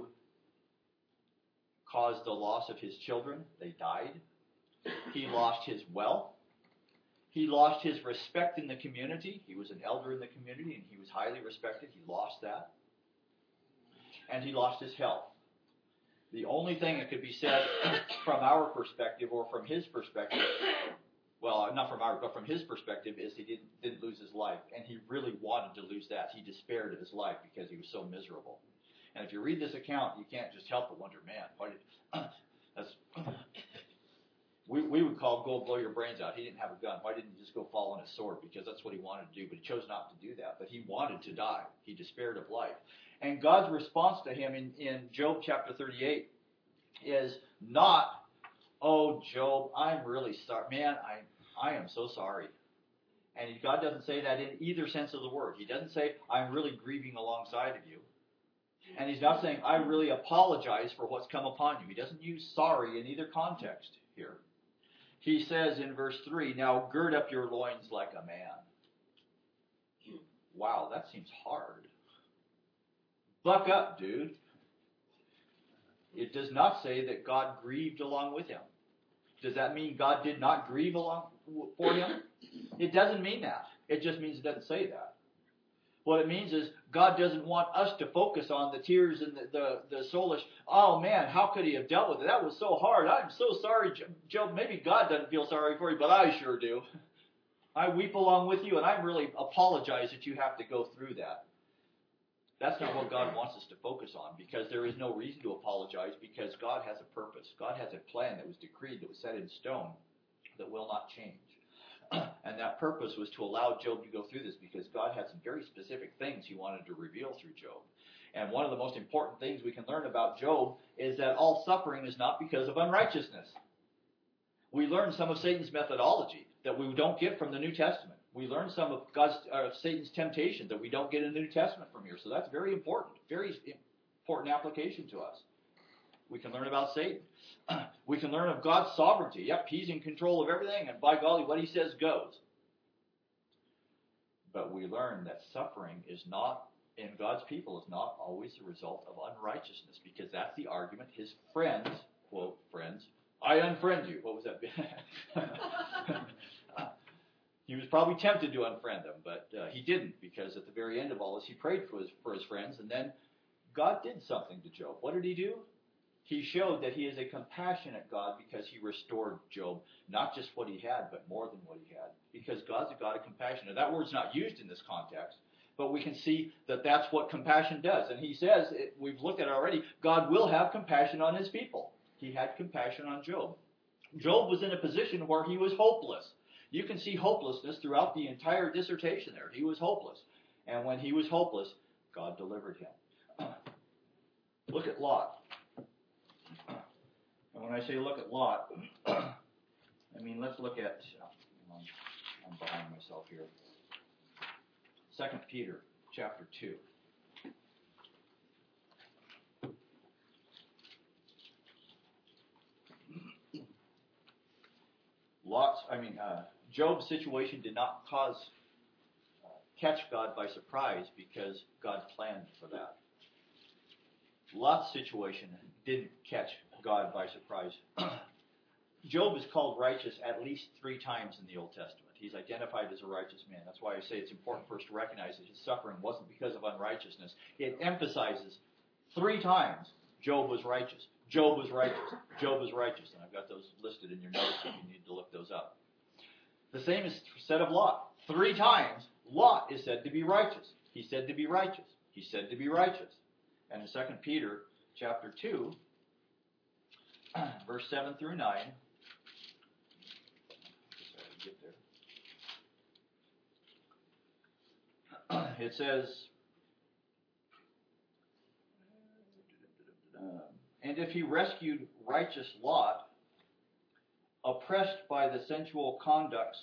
cause the loss of his children. They died. He lost his wealth. He lost his respect in the community. He was an elder in the community, and he was highly respected. He lost that. And he lost his health. The only thing that could be said from our perspective, or from his perspective, well, not from our, but from his perspective, is he didn't, didn't lose his life. And he really wanted to lose that. He despaired of his life because he was so miserable. And if you read this account, you can't just help but wonder, man, why did, that's, we, we would call go blow your brains out. He didn't have a gun. Why didn't he just go fall on his sword? Because that's what he wanted to do, but he chose not to do that. But he wanted to die. He despaired of life. And God's response to him in, in Job chapter thirty-eight is not, oh, Job, I'm really sorry. Man, I, I am so sorry. And God doesn't say that in either sense of the word. He doesn't say, I'm really grieving alongside of you. And he's not saying, I really apologize for what's come upon you. He doesn't use sorry in either context here. He says in verse three, now gird up your loins like a man. Wow, that seems hard. Buck up, dude. It does not say that God grieved along with him. Does that mean God did not grieve along for him? It doesn't mean that. It just means it doesn't say that. What it means is God doesn't want us to focus on the tears and the, the, the soulish, oh man, how could he have dealt with it? That was so hard. I'm so sorry, Job. Maybe God doesn't feel sorry for you, but I sure do. I weep along with you, and I really apologize that you have to go through that. That's not what God wants us to focus on, because there is no reason to apologize, because God has a purpose. God has a plan that was decreed, that was set in stone, that will not change. And that purpose was to allow Job to go through this, because God had some very specific things he wanted to reveal through Job. And one of the most important things we can learn about Job is that all suffering is not because of unrighteousness. We learn some of Satan's methodology that we don't get from the New Testament. We learn some of God's, uh, Satan's temptation that we don't get in the New Testament from here. So that's very important, very important application to us. We can learn about Satan. We can learn of God's sovereignty. Yep, he's in control of everything, and by golly, what he says goes. But we learn that suffering is not, in God's people, is not always the result of unrighteousness, because that's the argument his friends, quote, friends, I unfriend you. What was that? He was probably tempted to unfriend them, but uh, he didn't, because at the very end of all this, he prayed for his, for his friends, and then God did something to Job. What did he do? He showed that he is a compassionate God, because he restored Job, not just what he had, but more than what he had, because God's a God of compassion. Now, that word's not used in this context, but we can see that that's what compassion does. And he says, it, we've looked at it already, God will have compassion on his people. He had compassion on Job. Job was in a position where he was hopeless. You can see hopelessness throughout the entire dissertation there. He was hopeless. And when he was hopeless, God delivered him. Look at Lot. And when I say look at Lot, I mean, let's look at, I'm, I'm behind myself here. Second Peter chapter two. Lot's, I mean, uh, Job's situation did not cause, uh, catch God by surprise, because God planned for that. Lot's situation didn't catch God by surprise. Job is called righteous at least three times in the Old Testament. He's identified as a righteous man. That's why I say it's important for us to recognize that his suffering wasn't because of unrighteousness. It emphasizes three times Job was righteous. Job was righteous. Job was righteous. And I've got those listed in your notes if you need to look those up. The same is said of Lot. Three times Lot is said to be righteous. He's said to be righteous. He's said to be righteous. And in Second Peter chapter two, verse seven through nine, get there. It says, and if he rescued righteous Lot, oppressed by the sensual conducts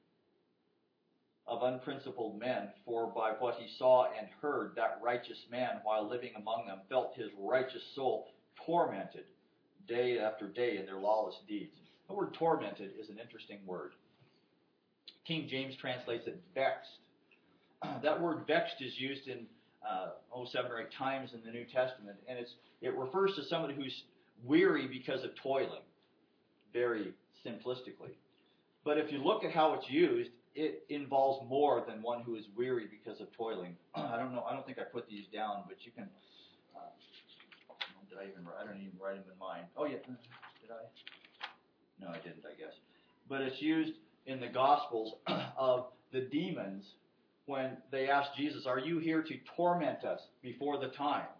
of unprincipled men, for by what he saw and heard, that righteous man, while living among them, felt his righteous soul tormented day after day in their lawless deeds. The word tormented is an interesting word. King James translates it vexed. That word vexed is used in uh, oh, seven or eight times in the New Testament, and it's it refers to somebody who's weary because of toiling, very simplistically. But if you look at how it's used, it involves more than one who is weary because of toiling. I don't know. I don't think I put these down, but you can. Uh, did I even? I don't even write them in mine. Oh yeah, did I? No, I didn't. I guess. But it's used in the Gospels of the demons when they asked Jesus, "Are you here to torment us before the time?"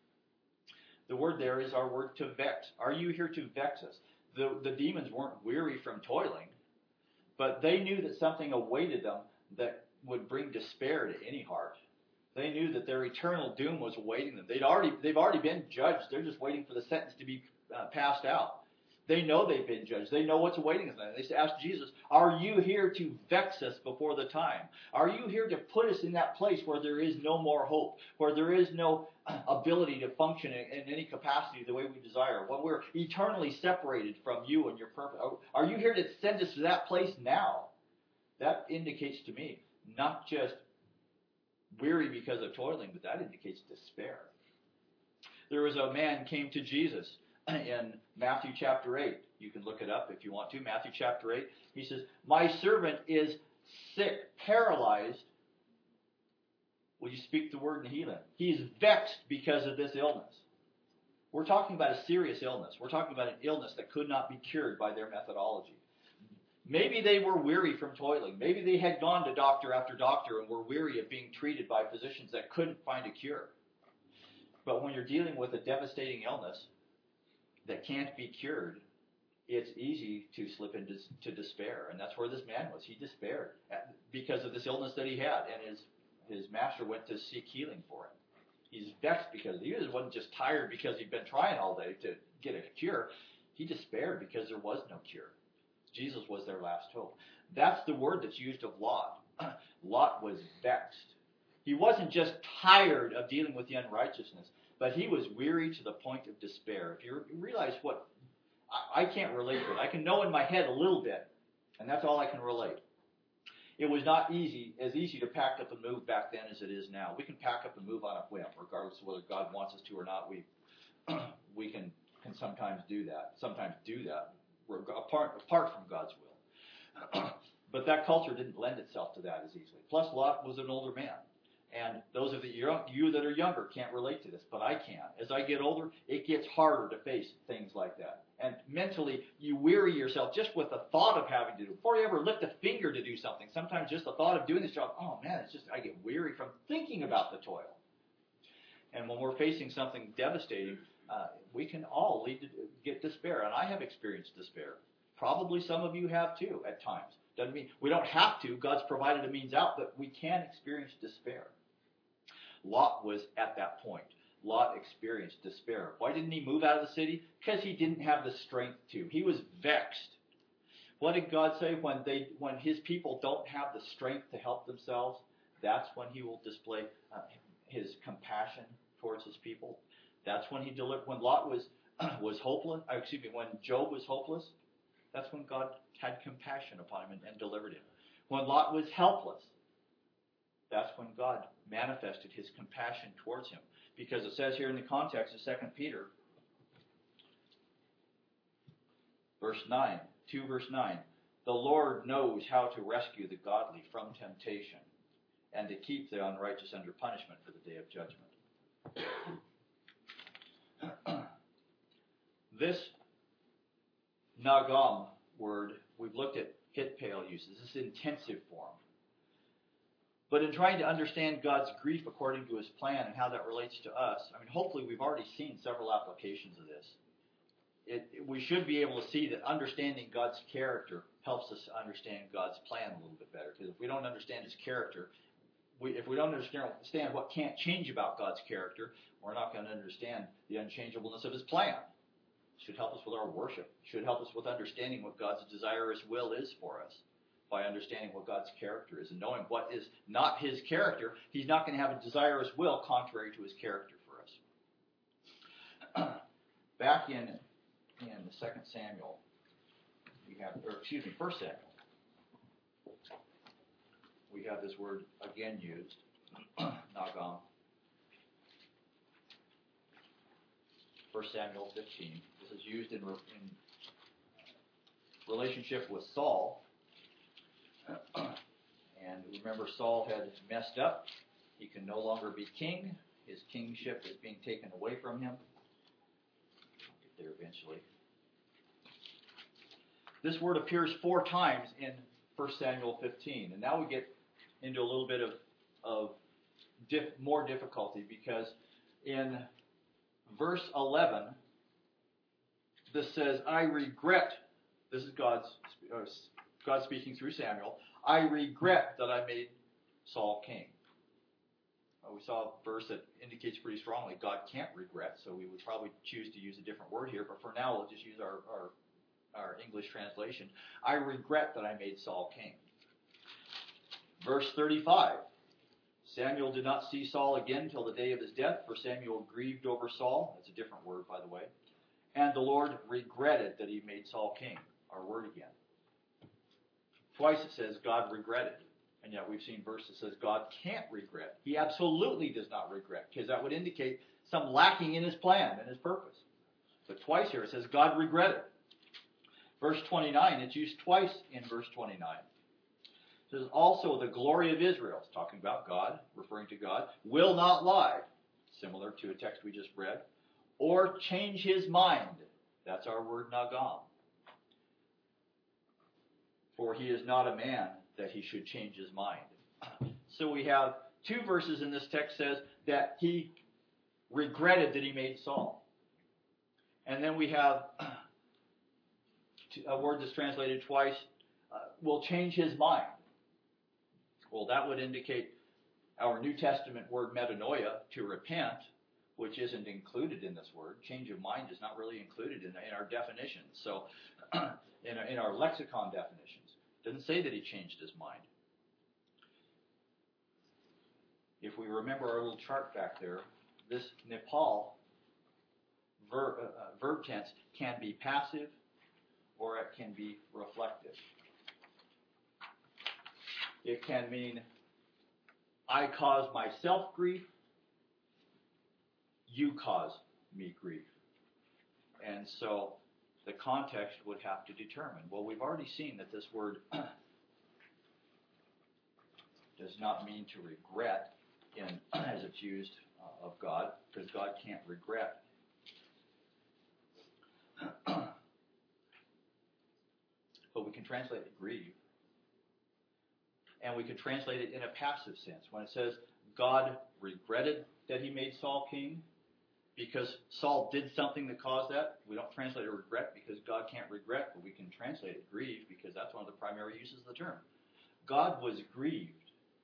The word there is our word to vex. Are you here to vex us? The the demons weren't weary from toiling. But they knew that something awaited them that would bring despair to any heart. They knew that their eternal doom was awaiting them. They'd already, they've already been judged. They're just waiting for the sentence to be uh, passed out. They know they've been judged. They know what's awaiting them. They asked Jesus, "Are you here to vex us before the time? Are you here to put us in that place where there is no more hope, where there is no ability to function in, in any capacity the way we desire, when we're eternally separated from you and your purpose? Are you here to send us to that place now?" That indicates to me not just weary because of toiling, but that indicates despair. There was a man came to Jesus in Matthew chapter eight. You can look it up if you want to. Matthew chapter eight. He says, "My servant is sick, paralyzed. Will you speak the word and heal him? He is vexed because of this illness." We're talking about a serious illness. We're talking about an illness that could not be cured by their methodology. Maybe they were weary from toiling. Maybe they had gone to doctor after doctor and were weary of being treated by physicians that couldn't find a cure. But when you're dealing with a devastating illness that can't be cured, it's easy to slip into to despair. And that's where this man was. He despaired because of this illness that he had. And his, his master went to seek healing for him. He's vexed because he wasn't just tired because he'd been trying all day to get a cure. He despaired because there was no cure. Jesus was their last hope. That's the word that's used of Lot. Lot was vexed. He wasn't just tired of dealing with the unrighteousness, but he was weary to the point of despair. If you realize what, I, I can't relate to it. I can know in my head a little bit, and that's all I can relate. It was not easy, as easy to pack up and move back then as it is now. We can pack up and move on a whim, regardless of whether God wants us to or not. We we can, can sometimes do that, sometimes do that, apart, apart from God's will. But that culture didn't lend itself to that as easily. Plus, Lot was an older man. And those of you, you that are younger can't relate to this, but I can. As I get older, it gets harder to face things like that. And mentally, you weary yourself just with the thought of having to do it. Before you ever lift a finger to do something, sometimes just the thought of doing this job, oh man, it's just, I get weary from thinking about the toil. And when we're facing something devastating, uh, we can all lead to get despair. And I have experienced despair. Probably some of you have too at times. Doesn't mean we don't have to. God's provided a means out, but we can experience despair. Lot was at that point. Lot experienced despair. Why didn't he move out of the city? Because he didn't have the strength to. He was vexed. What did God say? When they, when his people don't have the strength to help themselves, that's when he will display uh, his compassion towards his people. That's when he delivered. When Lot was was hopeless. Excuse me. When Job was hopeless, that's when God had compassion upon him and, and delivered him. When Lot was helpless, that's when God manifested his compassion towards him. Because it says here in the context of Second Peter, verse nine, two verse nine, the Lord knows how to rescue the godly from temptation and to keep the unrighteous under punishment for the day of judgment. This nagam word, we've looked at hitpail uses. This is intensive form. But in trying to understand God's grief according to his plan and how that relates to us, I mean, hopefully we've already seen several applications of this. It, it, we should be able to see that understanding God's character helps us understand God's plan a little bit better. Because if we don't understand his character, we, if we don't understand, understand what can't change about God's character, we're not going to understand the unchangeableness of his plan. It should help us with our worship. It should help us with understanding what God's desirous will is for us. By understanding what God's character is and knowing what is not his character, he's not going to have a desirous will contrary to his character for us. Back in in the Second Samuel, we have, or excuse me, First Samuel, we have this word again used, nagam. First Samuel fifteen. This is used in, in relationship with Saul. And remember, Saul had messed up. He can no longer be king. His kingship is being taken away from him. I'll get there eventually. This word appears four times in First Samuel fifteen. And now we get into a little bit of, of diff, more difficulty, because in verse eleven, this says, I regret, this is God's, uh, God speaking through Samuel, I regret that I made Saul king. Uh, we saw a verse that indicates pretty strongly God can't regret, so we would probably choose to use a different word here, but for now we'll just use our, our, our English translation. I regret that I made Saul king. Verse thirty-five, Samuel did not see Saul again till the day of his death, for Samuel grieved over Saul. That's a different word, by the way. And the Lord regretted that he made Saul king. Our word again. Twice it says God regretted. And yet we've seen verses that says God can't regret. He absolutely does not regret, because that would indicate some lacking in his plan and his purpose. But twice here it says God regretted. Verse twenty-nine, it's used twice in verse twenty-nine. It says also the glory of Israel, it's talking about God, referring to God, will not lie, similar to a text we just read, or change his mind. That's our word nagam. For he is not a man that he should change his mind. So we have two verses in this text says that he regretted that he made Saul. And then we have a word that's translated twice, uh, will change his mind. Well, that would indicate our New Testament word metanoia, to repent, which isn't included in this word. Change of mind is not really included in, in our definitions. So, in, in our lexicon definitions, it doesn't say that he changed his mind. If we remember our little chart back there, this Nepal verb, uh, uh, verb tense can be passive or it can be reflective. It can mean I cause myself grief, you cause me grief. And so the context would have to determine. Well, we've already seen that this word does not mean to regret in as it's used uh, of God, because God can't regret. But we can translate it grieve. And we can translate it in a passive sense. When it says God regretted that he made Saul king because Saul did something that caused that, we don't translate it regret because God can't regret, but we can translate it grieve because that's one of the primary uses of the term. God was grieved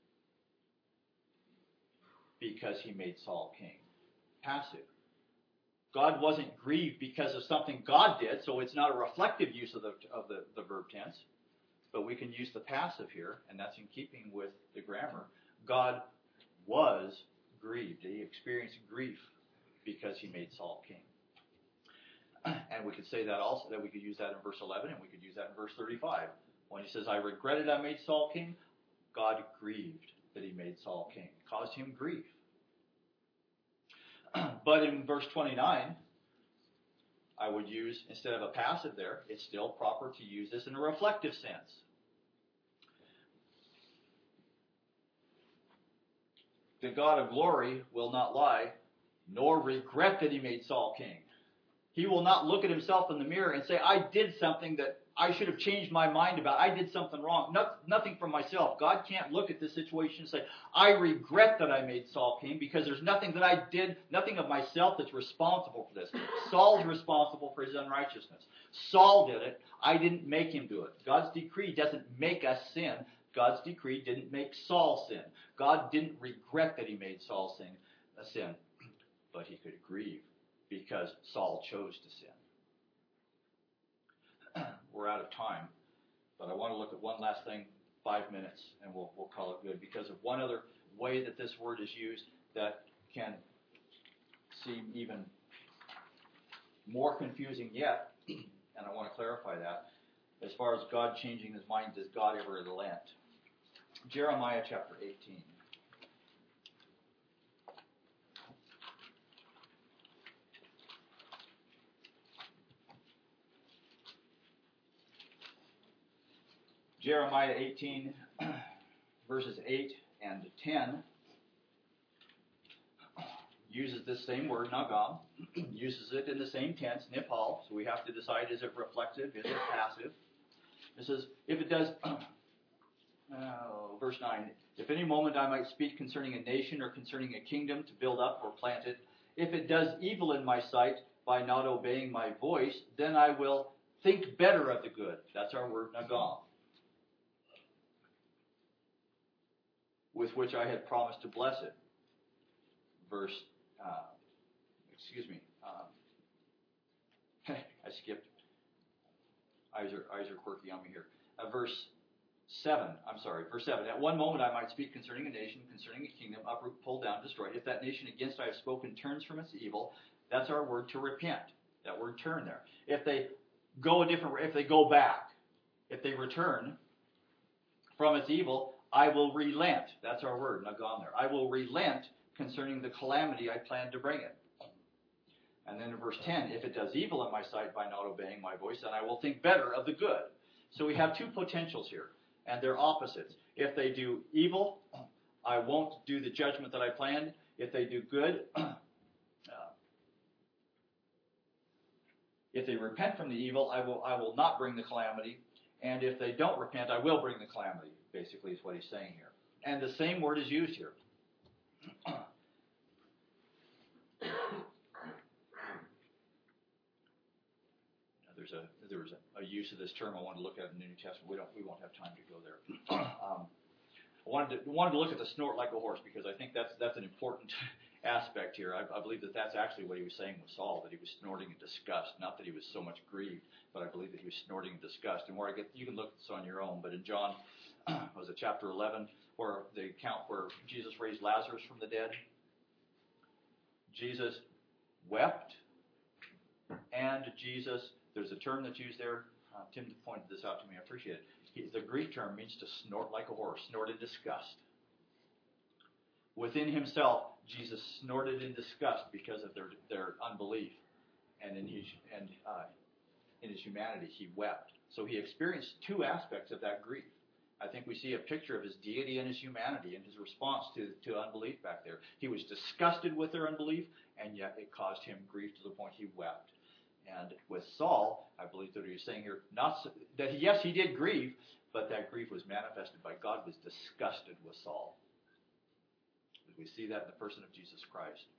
because he made Saul king. Passive. God wasn't grieved because of something God did, so it's not a reflective use of the of the, the verb tense. But we can use the passive here, and that's in keeping with the grammar. God was grieved. He experienced grief because he made Saul king. And we could say that also, that we could use that in verse eleven, and we could use that in verse thirty-five. When he says, I regretted I made Saul king, God grieved that he made Saul king. It caused him grief. But in verse twenty-nine, I would use, instead of a passive there, it's still proper to use this in a reflective sense. The God of glory will not lie, nor regret that he made Saul king. He will not look at himself in the mirror and say, I did something that I should have changed my mind about. I did something wrong. No, nothing from myself. God can't look at this situation and say, I regret that I made Saul king, because there's nothing that I did, nothing of myself that's responsible for this. Saul's responsible for his unrighteousness. Saul did it. I didn't make him do it. God's decree doesn't make us sin. God's decree didn't make Saul sin. God didn't regret that he made Saul sin, a sin, but he could grieve because Saul chose to sin. We're out of time, but I want to look at one last thing, five minutes, and we'll we'll call it good, because of one other way that this word is used that can seem even more confusing yet, and I want to clarify that. As far as God changing his mind, does God ever relent? Jeremiah chapter eighteen. Jeremiah eighteen, verses eight and ten, uses this same word, nagam, uses it in the same tense, nipal, so we have to decide, is it reflective, is it passive? It says, if it does, uh, verse nine, if any moment I might speak concerning a nation or concerning a kingdom to build up or plant it, if it does evil in my sight by not obeying my voice, then I will think better of the good. That's our word, nagam, with which I had promised to bless it. Verse, uh, excuse me, um, I skipped. Eyes are, eyes are quirky on me here. Uh, verse seven, I'm sorry, verse seven. At one moment I might speak concerning a nation, concerning a kingdom, uproot, pull down, destroy. If that nation against I have spoken turns from its evil, that's our word to repent. That word turn there. If they go a different, if they go back, if they return from its evil, I will relent. That's our word, nagam there. I will relent concerning the calamity I plan to bring it. And then in verse ten, if it does evil in my sight by not obeying my voice, then I will think better of the good. So we have two potentials here, and they're opposites. If they do evil, I won't do the judgment that I planned. If they do good, uh, if they repent from the evil, I will I will not bring the calamity. And if they don't repent, I will bring the calamity, basically is what he's saying here. And the same word is used here. There's a there was a, a use of this term I wanted to look at in the New Testament. We don't we won't have time to go there. Um, I wanted to wanted to look at the snort like a horse because I think that's that's an important aspect here. I, I believe that that's actually what he was saying with Saul, that he was snorting in disgust. Not that he was so much grieved, but I believe that he was snorting in disgust. And where I get, you can look this on your own. But in John, was it chapter eleven, where the account where Jesus raised Lazarus from the dead, Jesus wept, and Jesus. There's a term that's used there. Uh, Tim pointed this out to me. I appreciate it. He, the Greek term means to snort like a horse, snort in disgust. Within himself, Jesus snorted in disgust because of their their unbelief, and in his and uh, in his humanity, he wept. So he experienced two aspects of that grief. I think we see a picture of his deity and his humanity and his response to to unbelief back there. He was disgusted with their unbelief, and yet it caused him grief to the point he wept. And with Saul, I believe that he was saying here, not so, that he, yes, he did grieve, but that grief was manifested by God was disgusted with Saul. We see that in the person of Jesus Christ.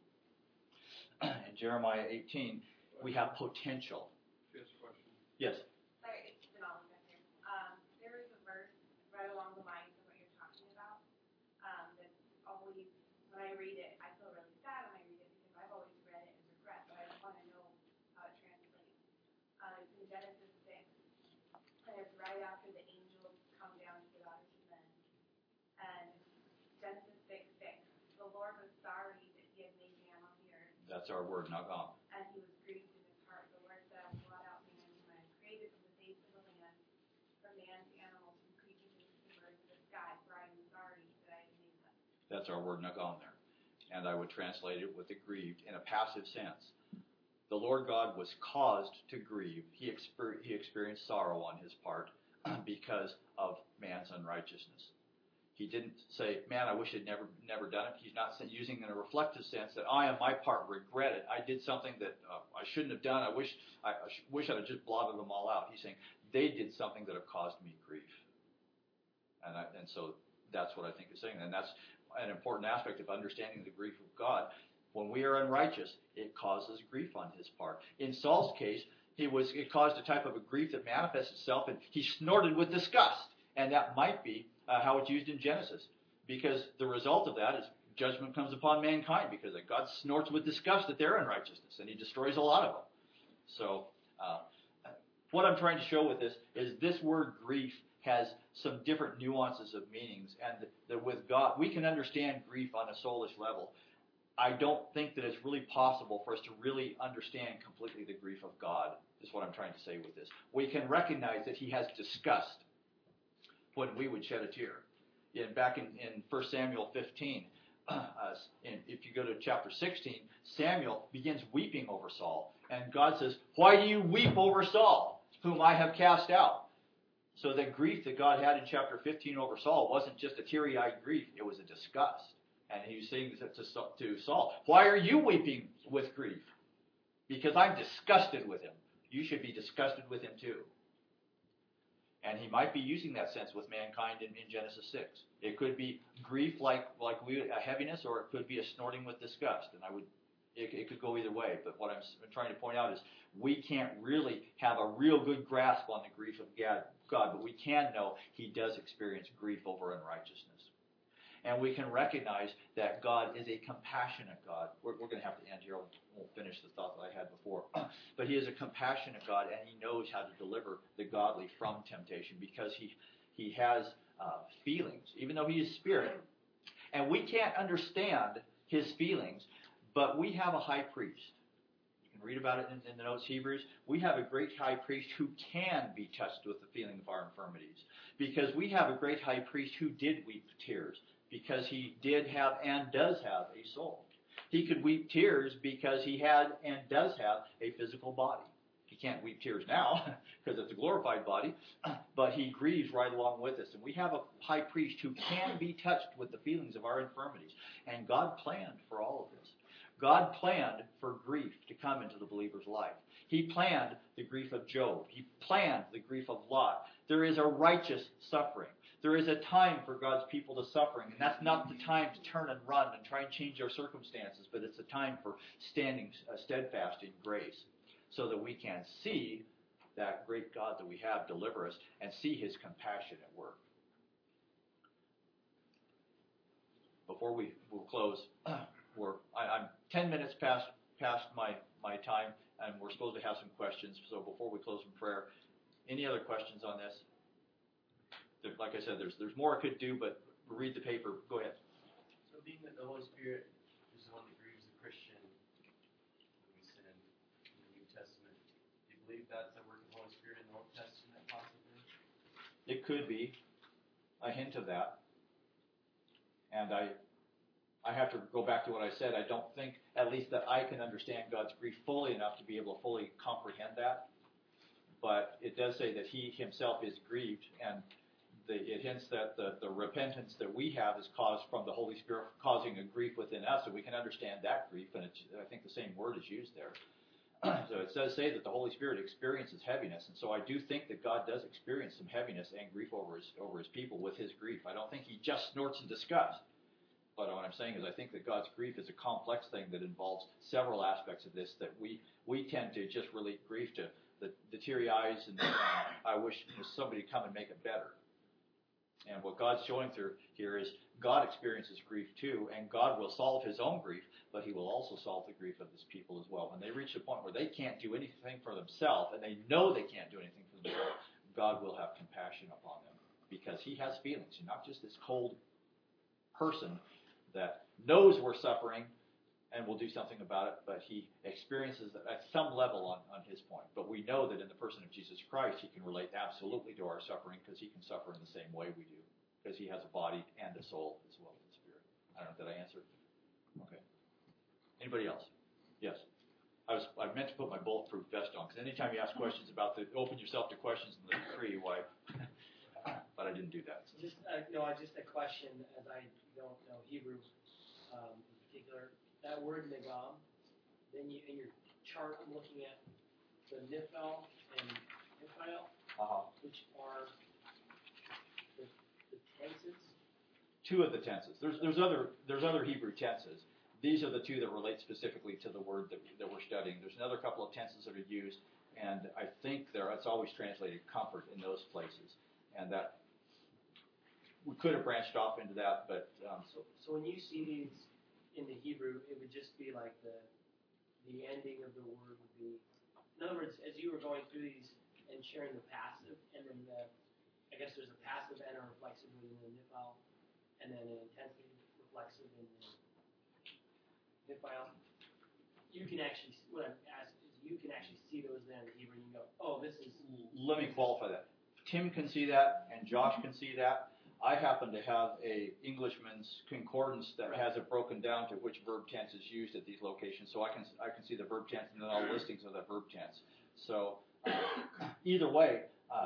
In Jeremiah eighteen, we have potential. Yes, question. Yes. Sorry, it's been all back here. Um, there is a verse right along the lines of what you're talking about. Um, that's always, when I read it, I feel really sad when I read it because I've always read it as regret, but I don't want to know how it translates. Uh, it's in Genesis six, and it's right after the angels come down to the daughters of men. And Genesis six six, the Lord was sorry that he had made man on the earth. That's our word, nagam. And he was grieved in his heart. The Lord said, I brought out man whom I have created from the face of the land, from man to animals, from creatures and from birds of the sky, for I am sorry that I have made them. That's our word, nagam, there. And I would translate it with aggrieved in a passive sense. The Lord God was caused to grieve. He, exper- he experienced sorrow on his part because of man's unrighteousness. He didn't say, man, I wish I'd never never done it. He's not using in a reflective sense that I, on my part, regret it. I did something that uh, I shouldn't have done. I wish I, I sh- wish I'd have just blotted them all out. He's saying, they did something that have caused me grief. And, I, and so that's what I think he's saying. And that's an important aspect of understanding the grief of God. When we are unrighteous, it causes grief on his part. In Saul's case, he was it caused a type of a grief that manifests itself, and he snorted with disgust. And that might be uh, how it's used in Genesis, because the result of that is judgment comes upon mankind, because God snorts with disgust at their unrighteousness, and he destroys a lot of them. So uh, what I'm trying to show with this is this word grief has some different nuances of meanings, and that with God, we can understand grief on a soulish level. I don't think that it's really possible for us to really understand completely the grief of God, is what I'm trying to say with this. We can recognize that he has disgust when we would shed a tear. In, back in, in First Samuel fifteen, uh, in, if you go to chapter sixteen, Samuel begins weeping over Saul. And God says, why do you weep over Saul, whom I have cast out? So the grief that God had in chapter fifteen over Saul wasn't just a teary-eyed grief, it was a disgust. And he was saying to to Saul, why are you weeping with grief? Because I'm disgusted with him. You should be disgusted with him too. And he might be using that sense with mankind in, in Genesis six. It could be grief like like we a heaviness, or it could be a snorting with disgust. And I would it, it could go either way. But what I'm trying to point out is we can't really have a real good grasp on the grief of God, God, but we can know he does experience grief over unrighteousness. And we can recognize that God is a compassionate God. We're, we're going to have to end here. I'll, we'll finish the thought that I had before. But he is a compassionate God, and he knows how to deliver the godly from temptation because he, he has uh, feelings, even though he is spirit. And we can't understand his feelings, but we have a high priest. You can read about it in, in the notes, Hebrews. We have a great high priest who can be touched with the feeling of our infirmities, because we have a great high priest who did weep tears, because he did have and does have a soul. He could weep tears because he had and does have a physical body. He can't weep tears now because it's a glorified body, but he grieves right along with us. And we have a high priest who can be touched with the feelings of our infirmities. And God planned for all of this. God planned for grief to come into the believer's life. He planned the grief of Job. He planned the grief of Lot. There is a righteous suffering. There is a time for God's people to suffering, and that's not the time to turn and run and try and change our circumstances, but it's a time for standing uh, steadfast in grace so that we can see that great God that we have deliver us and see his compassion at work. Before we will close, we're, I, I'm ten minutes past past my, my time, and we're supposed to have some questions. So before we close in prayer, any other questions on this? There, like I said, there's there's more I could do, but read the paper. Go ahead. So being that the Holy Spirit is the one that grieves the Christian when we sin in the New Testament, do you believe that's a work of the Holy Spirit in the Old Testament possibly? It could be a hint of that. And I I have to go back to what I said. I don't think, at least that I can understand God's grief fully enough to be able to fully comprehend that. But it does say that he himself is grieved, and the, it hints that the, the repentance that we have is caused from the Holy Spirit causing a grief within us, and we can understand that grief, and it's, I think the same word is used there. So it does say that the Holy Spirit experiences heaviness, and so I do think that God does experience some heaviness and grief over his, over his people with his grief. I don't think he just snorts in disgust. But what I'm saying is I think that God's grief is a complex thing that involves several aspects of this that we, we tend to just relate grief to the, the teary eyes and uh, I wish somebody come and make it better. And what God's showing through here is God experiences grief too, and God will solve his own grief, but he will also solve the grief of his people as well. When they reach the point where they can't do anything for themselves, and they know they can't do anything for themselves, God will have compassion upon them because he has feelings. He's not just this cold person that knows we're suffering and will do something about it, but he experiences it at some level on, on his point. But we know that in the person of Jesus Christ, he can relate absolutely to our suffering because he can suffer in the same way we do, because he has a body and a soul as well as a spirit. I don't know, did I answer? Okay. Anybody else? Yes. I was I meant to put my bulletproof vest on, because anytime you ask questions about the, open yourself to questions in the decree, why, but I didn't do that. So. Just, uh, no, just a question, as I don't know Hebrew um, in particular. That word negam, then you, in your chart, I'm looking at the nifal and nifal, Uh-huh. which are the, the tenses. Two of the tenses. There's there's other there's other Hebrew tenses. These are the two that relate specifically to the word that, that we're studying. There's another couple of tenses that are used, and I think there it's always translated comfort in those places, and that we could have branched off into that, but um, So, so when you see these in the Hebrew, it would just be like the the ending of the word would be. In other words, as you were going through these and sharing the passive, and then the, I guess there's a passive and a reflexive in the nifal, and then an intensely reflexive in the nifal. You can actually, what I'm asking is, you can actually see those there in the Hebrew, and you go, oh, this is. let me qualify that. Tim can see that, and Josh can see that. I happen to have a Englishman's concordance that has it broken down to which verb tense is used at these locations, so I can I can see the verb tense and then all the listings of that verb tense. So uh, either way, uh,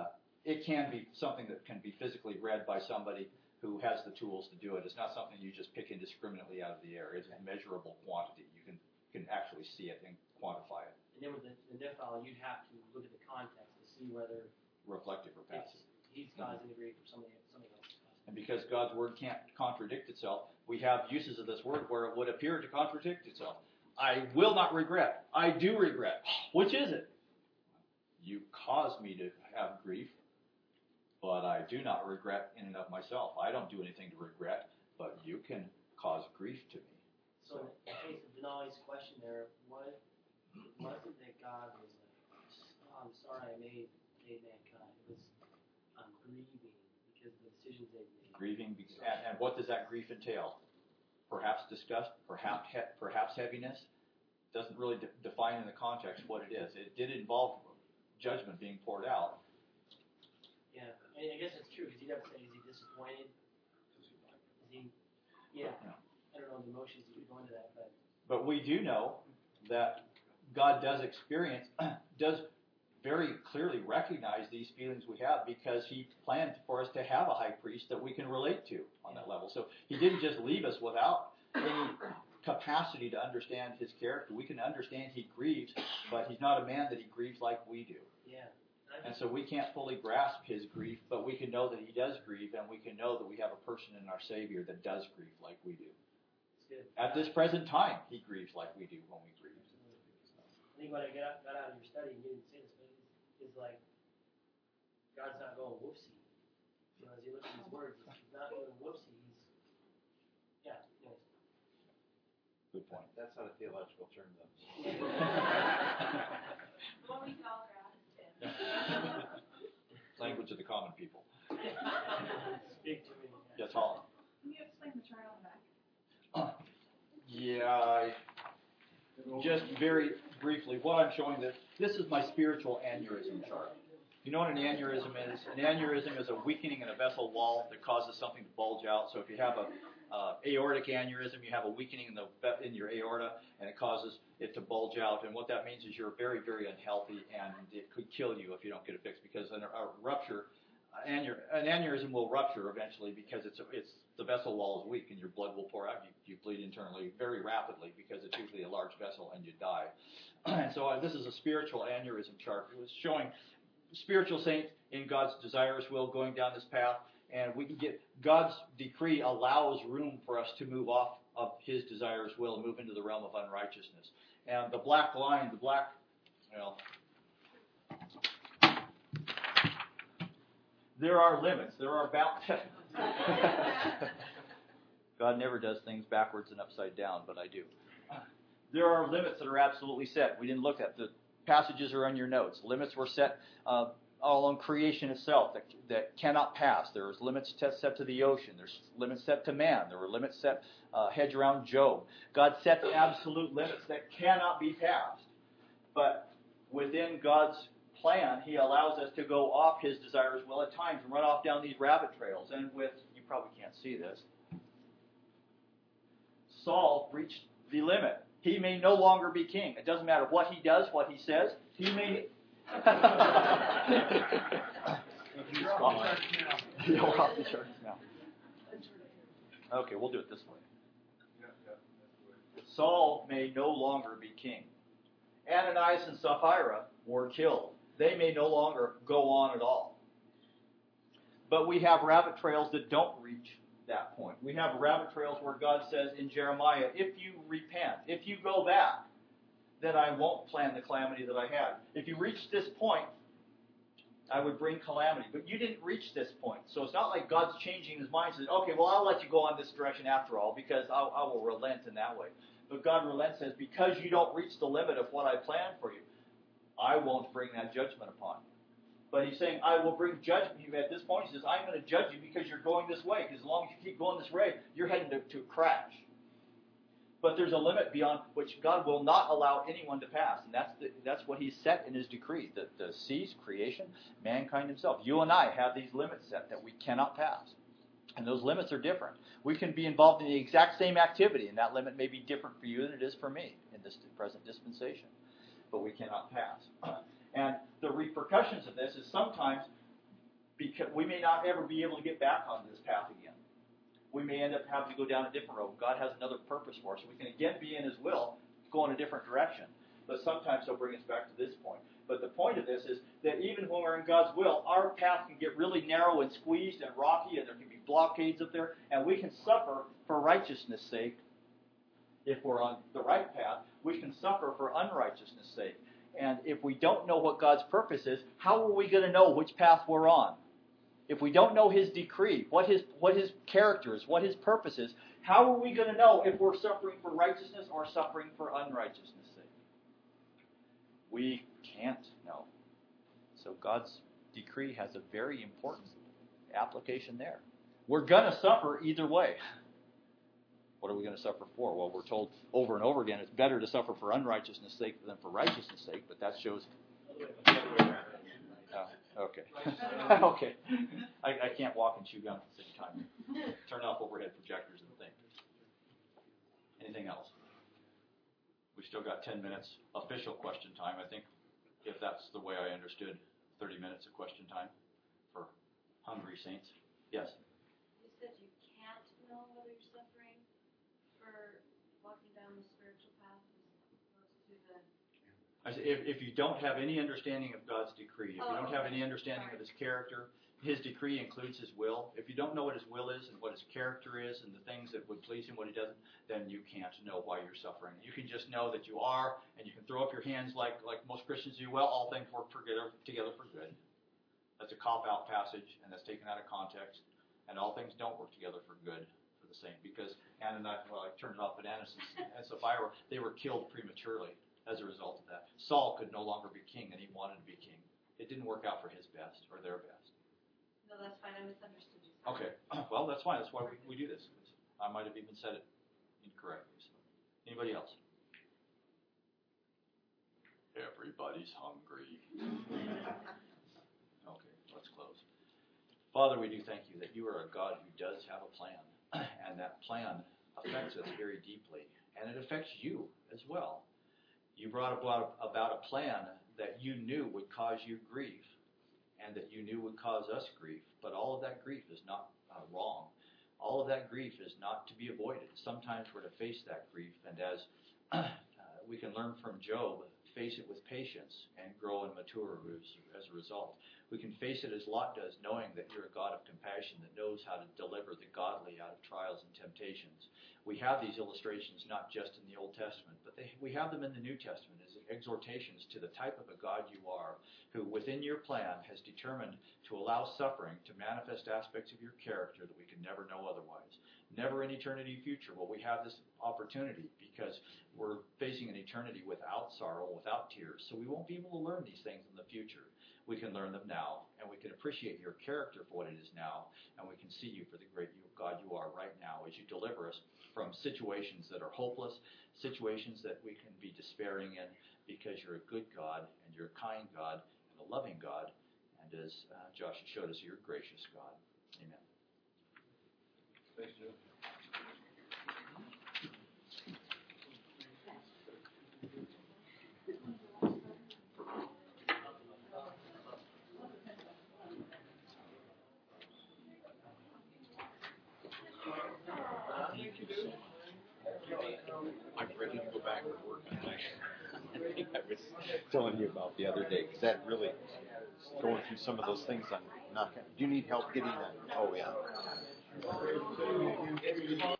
it can be something that can be physically read by somebody who has the tools to do it. It's not something you just pick indiscriminately out of the air. It's a measurable quantity. You can can actually see it and quantify it. And then with the, the nifal, you'd have to look at the context to see whether Reflective or it's, passive. he's causing the grief or somebody, somebody else is causing And because God's word can't contradict itself, we have uses of this word where it would appear to contradict itself. I will not regret. I do regret. Which is it? You caused me to have grief, but I do not regret in and of myself. I don't do anything to regret, but you can cause grief to me. So in the case of Denali's question there, what wasn't that God was like, oh, I'm sorry I made, made mankind. It was, I'm grieving because of the decisions they've made. Grieving, because, and, and what does that grief entail? Perhaps disgust, perhaps he, perhaps heaviness. Doesn't really de- define in the context what it is. It did involve judgment being poured out. Yeah, I, mean, I guess it's true because you'd have to say, is he disappointed? Is he? Yeah. Yeah. I don't know the emotions that would go into that, but But we do know that God does experience, does very clearly recognize these feelings we have because He planned for us to have a high priest that we can relate to on that level. So He didn't just leave us without any capacity to understand His character. We can understand He grieves, but He's not a man that He grieves like we do. yeah. And so we can't fully grasp His grief, but we can know that He does grieve, and we can know that we have a person in our Savior that does grieve like we do. It's good. At this present time, He grieves like we do when we grieve. I think what I got out, got out of your study, and you didn't say this, but is, is like God's not going whoopsie. You know, as you look at these words, He's not going whoopsie. He's yeah. Anyways. Good point. That's not a theological term, though. What we call grass. Language of the common people. Speak to me. Yes, Holland. Can you explain the chart on the back? Yeah, I, just very briefly, what I'm showing this, this is my spiritual aneurysm chart. You know what an aneurysm is? An aneurysm is a weakening in a vessel wall that causes something to bulge out. So if you have a uh, aortic aneurysm, you have a weakening in the in your aorta, and it causes it to bulge out. And what that means is you're very, very unhealthy, and it could kill you if you don't get it fixed. Because an, a rupture, an aneurysm will rupture eventually because it's a, it's the vessel wall is weak, and your blood will pour out. You, you bleed internally very rapidly because it's usually a large vessel, and you die. And so uh, this is a spiritual aneurysm chart. It was showing spiritual saints in God's desirous will going down this path, and we can get God's decree allows room for us to move off of His desirous will and move into the realm of unrighteousness. And the black line, the black, well, there are limits. There are bounds. God never does things backwards and upside down, but I do. There are limits that are absolutely set. We didn't look at the passages are on your notes. Limits were set uh, all on creation itself that, that cannot pass. There was limits set to the ocean. There's limits set to man. There were limits set uh, hedge around Job. God set absolute limits that cannot be passed. But within God's plan, He allows us to go off His desirous will at times and run off down these rabbit trails. And with, you probably can't see this, Saul reached the limit. He may no longer be king. It doesn't matter what he does, what he says. He may. You're off the charts now. Okay, we'll do it this way. Saul may no longer be king. Ananias and Sapphira were killed. They may no longer go on at all. But we have rabbit trails that don't reach that point. We have rabbit trails where God says in Jeremiah, if you repent, if you go back, then I won't plan the calamity that I had. If you reach this point, I would bring calamity. But you didn't reach this point. So it's not like God's changing His mind and says, okay, well, I'll let you go on this direction after all because I'll, I will relent in that way. But God relents and says, because you don't reach the limit of what I planned for you, I won't bring that judgment upon you. But He's saying, I will bring judgment. At this point, He says, I'm going to judge you because you're going this way. Because as long as you keep going this way, you're heading to, to crash. But there's a limit beyond which God will not allow anyone to pass. And that's the, that's what He set in His decree. The, the seas, creation, mankind himself. You and I have these limits set that we cannot pass. And those limits are different. We can be involved in the exact same activity, and that limit may be different for you than it is for me in this present dispensation. But we cannot pass. And the repercussions of this is sometimes because we may not ever be able to get back on this path again. We may end up having to go down a different road. God has another purpose for us. We can again be in His will, go in a different direction. But sometimes He'll bring us back to this point. But the point of this is that even when we're in God's will, our path can get really narrow and squeezed and rocky, and there can be blockades up there, and we can suffer for righteousness' sake. If we're on the right path, we can suffer for unrighteousness' sake. And if we don't know what God's purpose is, how are we going to know which path we're on? If we don't know His decree, what His what His character is, what His purpose is, how are we going to know if we're suffering for righteousness or suffering for unrighteousness' sake? We can't know. So God's decree has a very important application there. We're going to suffer either way. What are we going to suffer for? Well, we're told over and over again it's better to suffer for unrighteousness' sake than for righteousness' sake, but that shows... Oh, okay. okay. I, I can't walk and chew gum at the same time. Turn off overhead projectors and things. Anything else? We've still got ten minutes official question time. I think if that's the way I understood, thirty minutes of question time for hungry saints. Yes? You said you can't know whether you're suffering for walking down the spiritual path as opposed to the... I said, if, if you don't have any understanding of God's decree, if you Oh, don't have okay. any understanding Sorry. of His character, His decree includes His will. If you don't know what His will is and what His character is and the things that would please Him, what He doesn't, then you can't know why you're suffering. You can just know that you are, and you can throw up your hands like, like most Christians do. Well, all things work together, together for good. That's a cop-out passage, and that's taken out of context. And all things don't work together for good for the saint, because Ananias, well, I turned it off, but Ananias and Sapphira, they were killed prematurely as a result of that. Saul could no longer be king, and he wanted to be king. It didn't work out for his best or their best. No, that's fine. I misunderstood you. Okay, well, that's fine. That's why we, we do this. I might have even said it incorrectly. So. Anybody else? Everybody's hungry. Okay, let's close. Father, we do thank you that you are a God who does have a plan, and that plan affects us very deeply, and it affects you as well. You brought about, about a plan that you knew would cause you grief, and that you knew would cause us grief, but all of that grief is not uh, wrong. All of that grief is not to be avoided. Sometimes we're to face that grief, and as uh, we can learn from Job, face it with patience and grow and mature as, as a result. We can face it as Lot does, knowing that you're a God of compassion that knows how to deliver the godly out of trials and temptations. We have these illustrations not just in the Old Testament, but they, we have them in the New Testament as exhortations to the type of a God you are, who within your plan has determined to allow suffering to manifest aspects of your character that we can never know otherwise. Never in eternity future will we have this opportunity, because we're facing an eternity without sorrow, without tears, so we won't be able to learn these things in the future. We can learn them now, and we can appreciate your character for what it is now, and we can see you for the great God you are right now as you deliver us from situations that are hopeless, situations that we can be despairing in, because you're a good God, and you're a kind God, and a loving God, and as uh, Josh showed us, you're a gracious God. Amen. Thanks, Joe. I'm ready to go back to work on my I think I was telling you about the other day, because that really going through some of those things I'm not. Do you need help getting that? Oh yeah.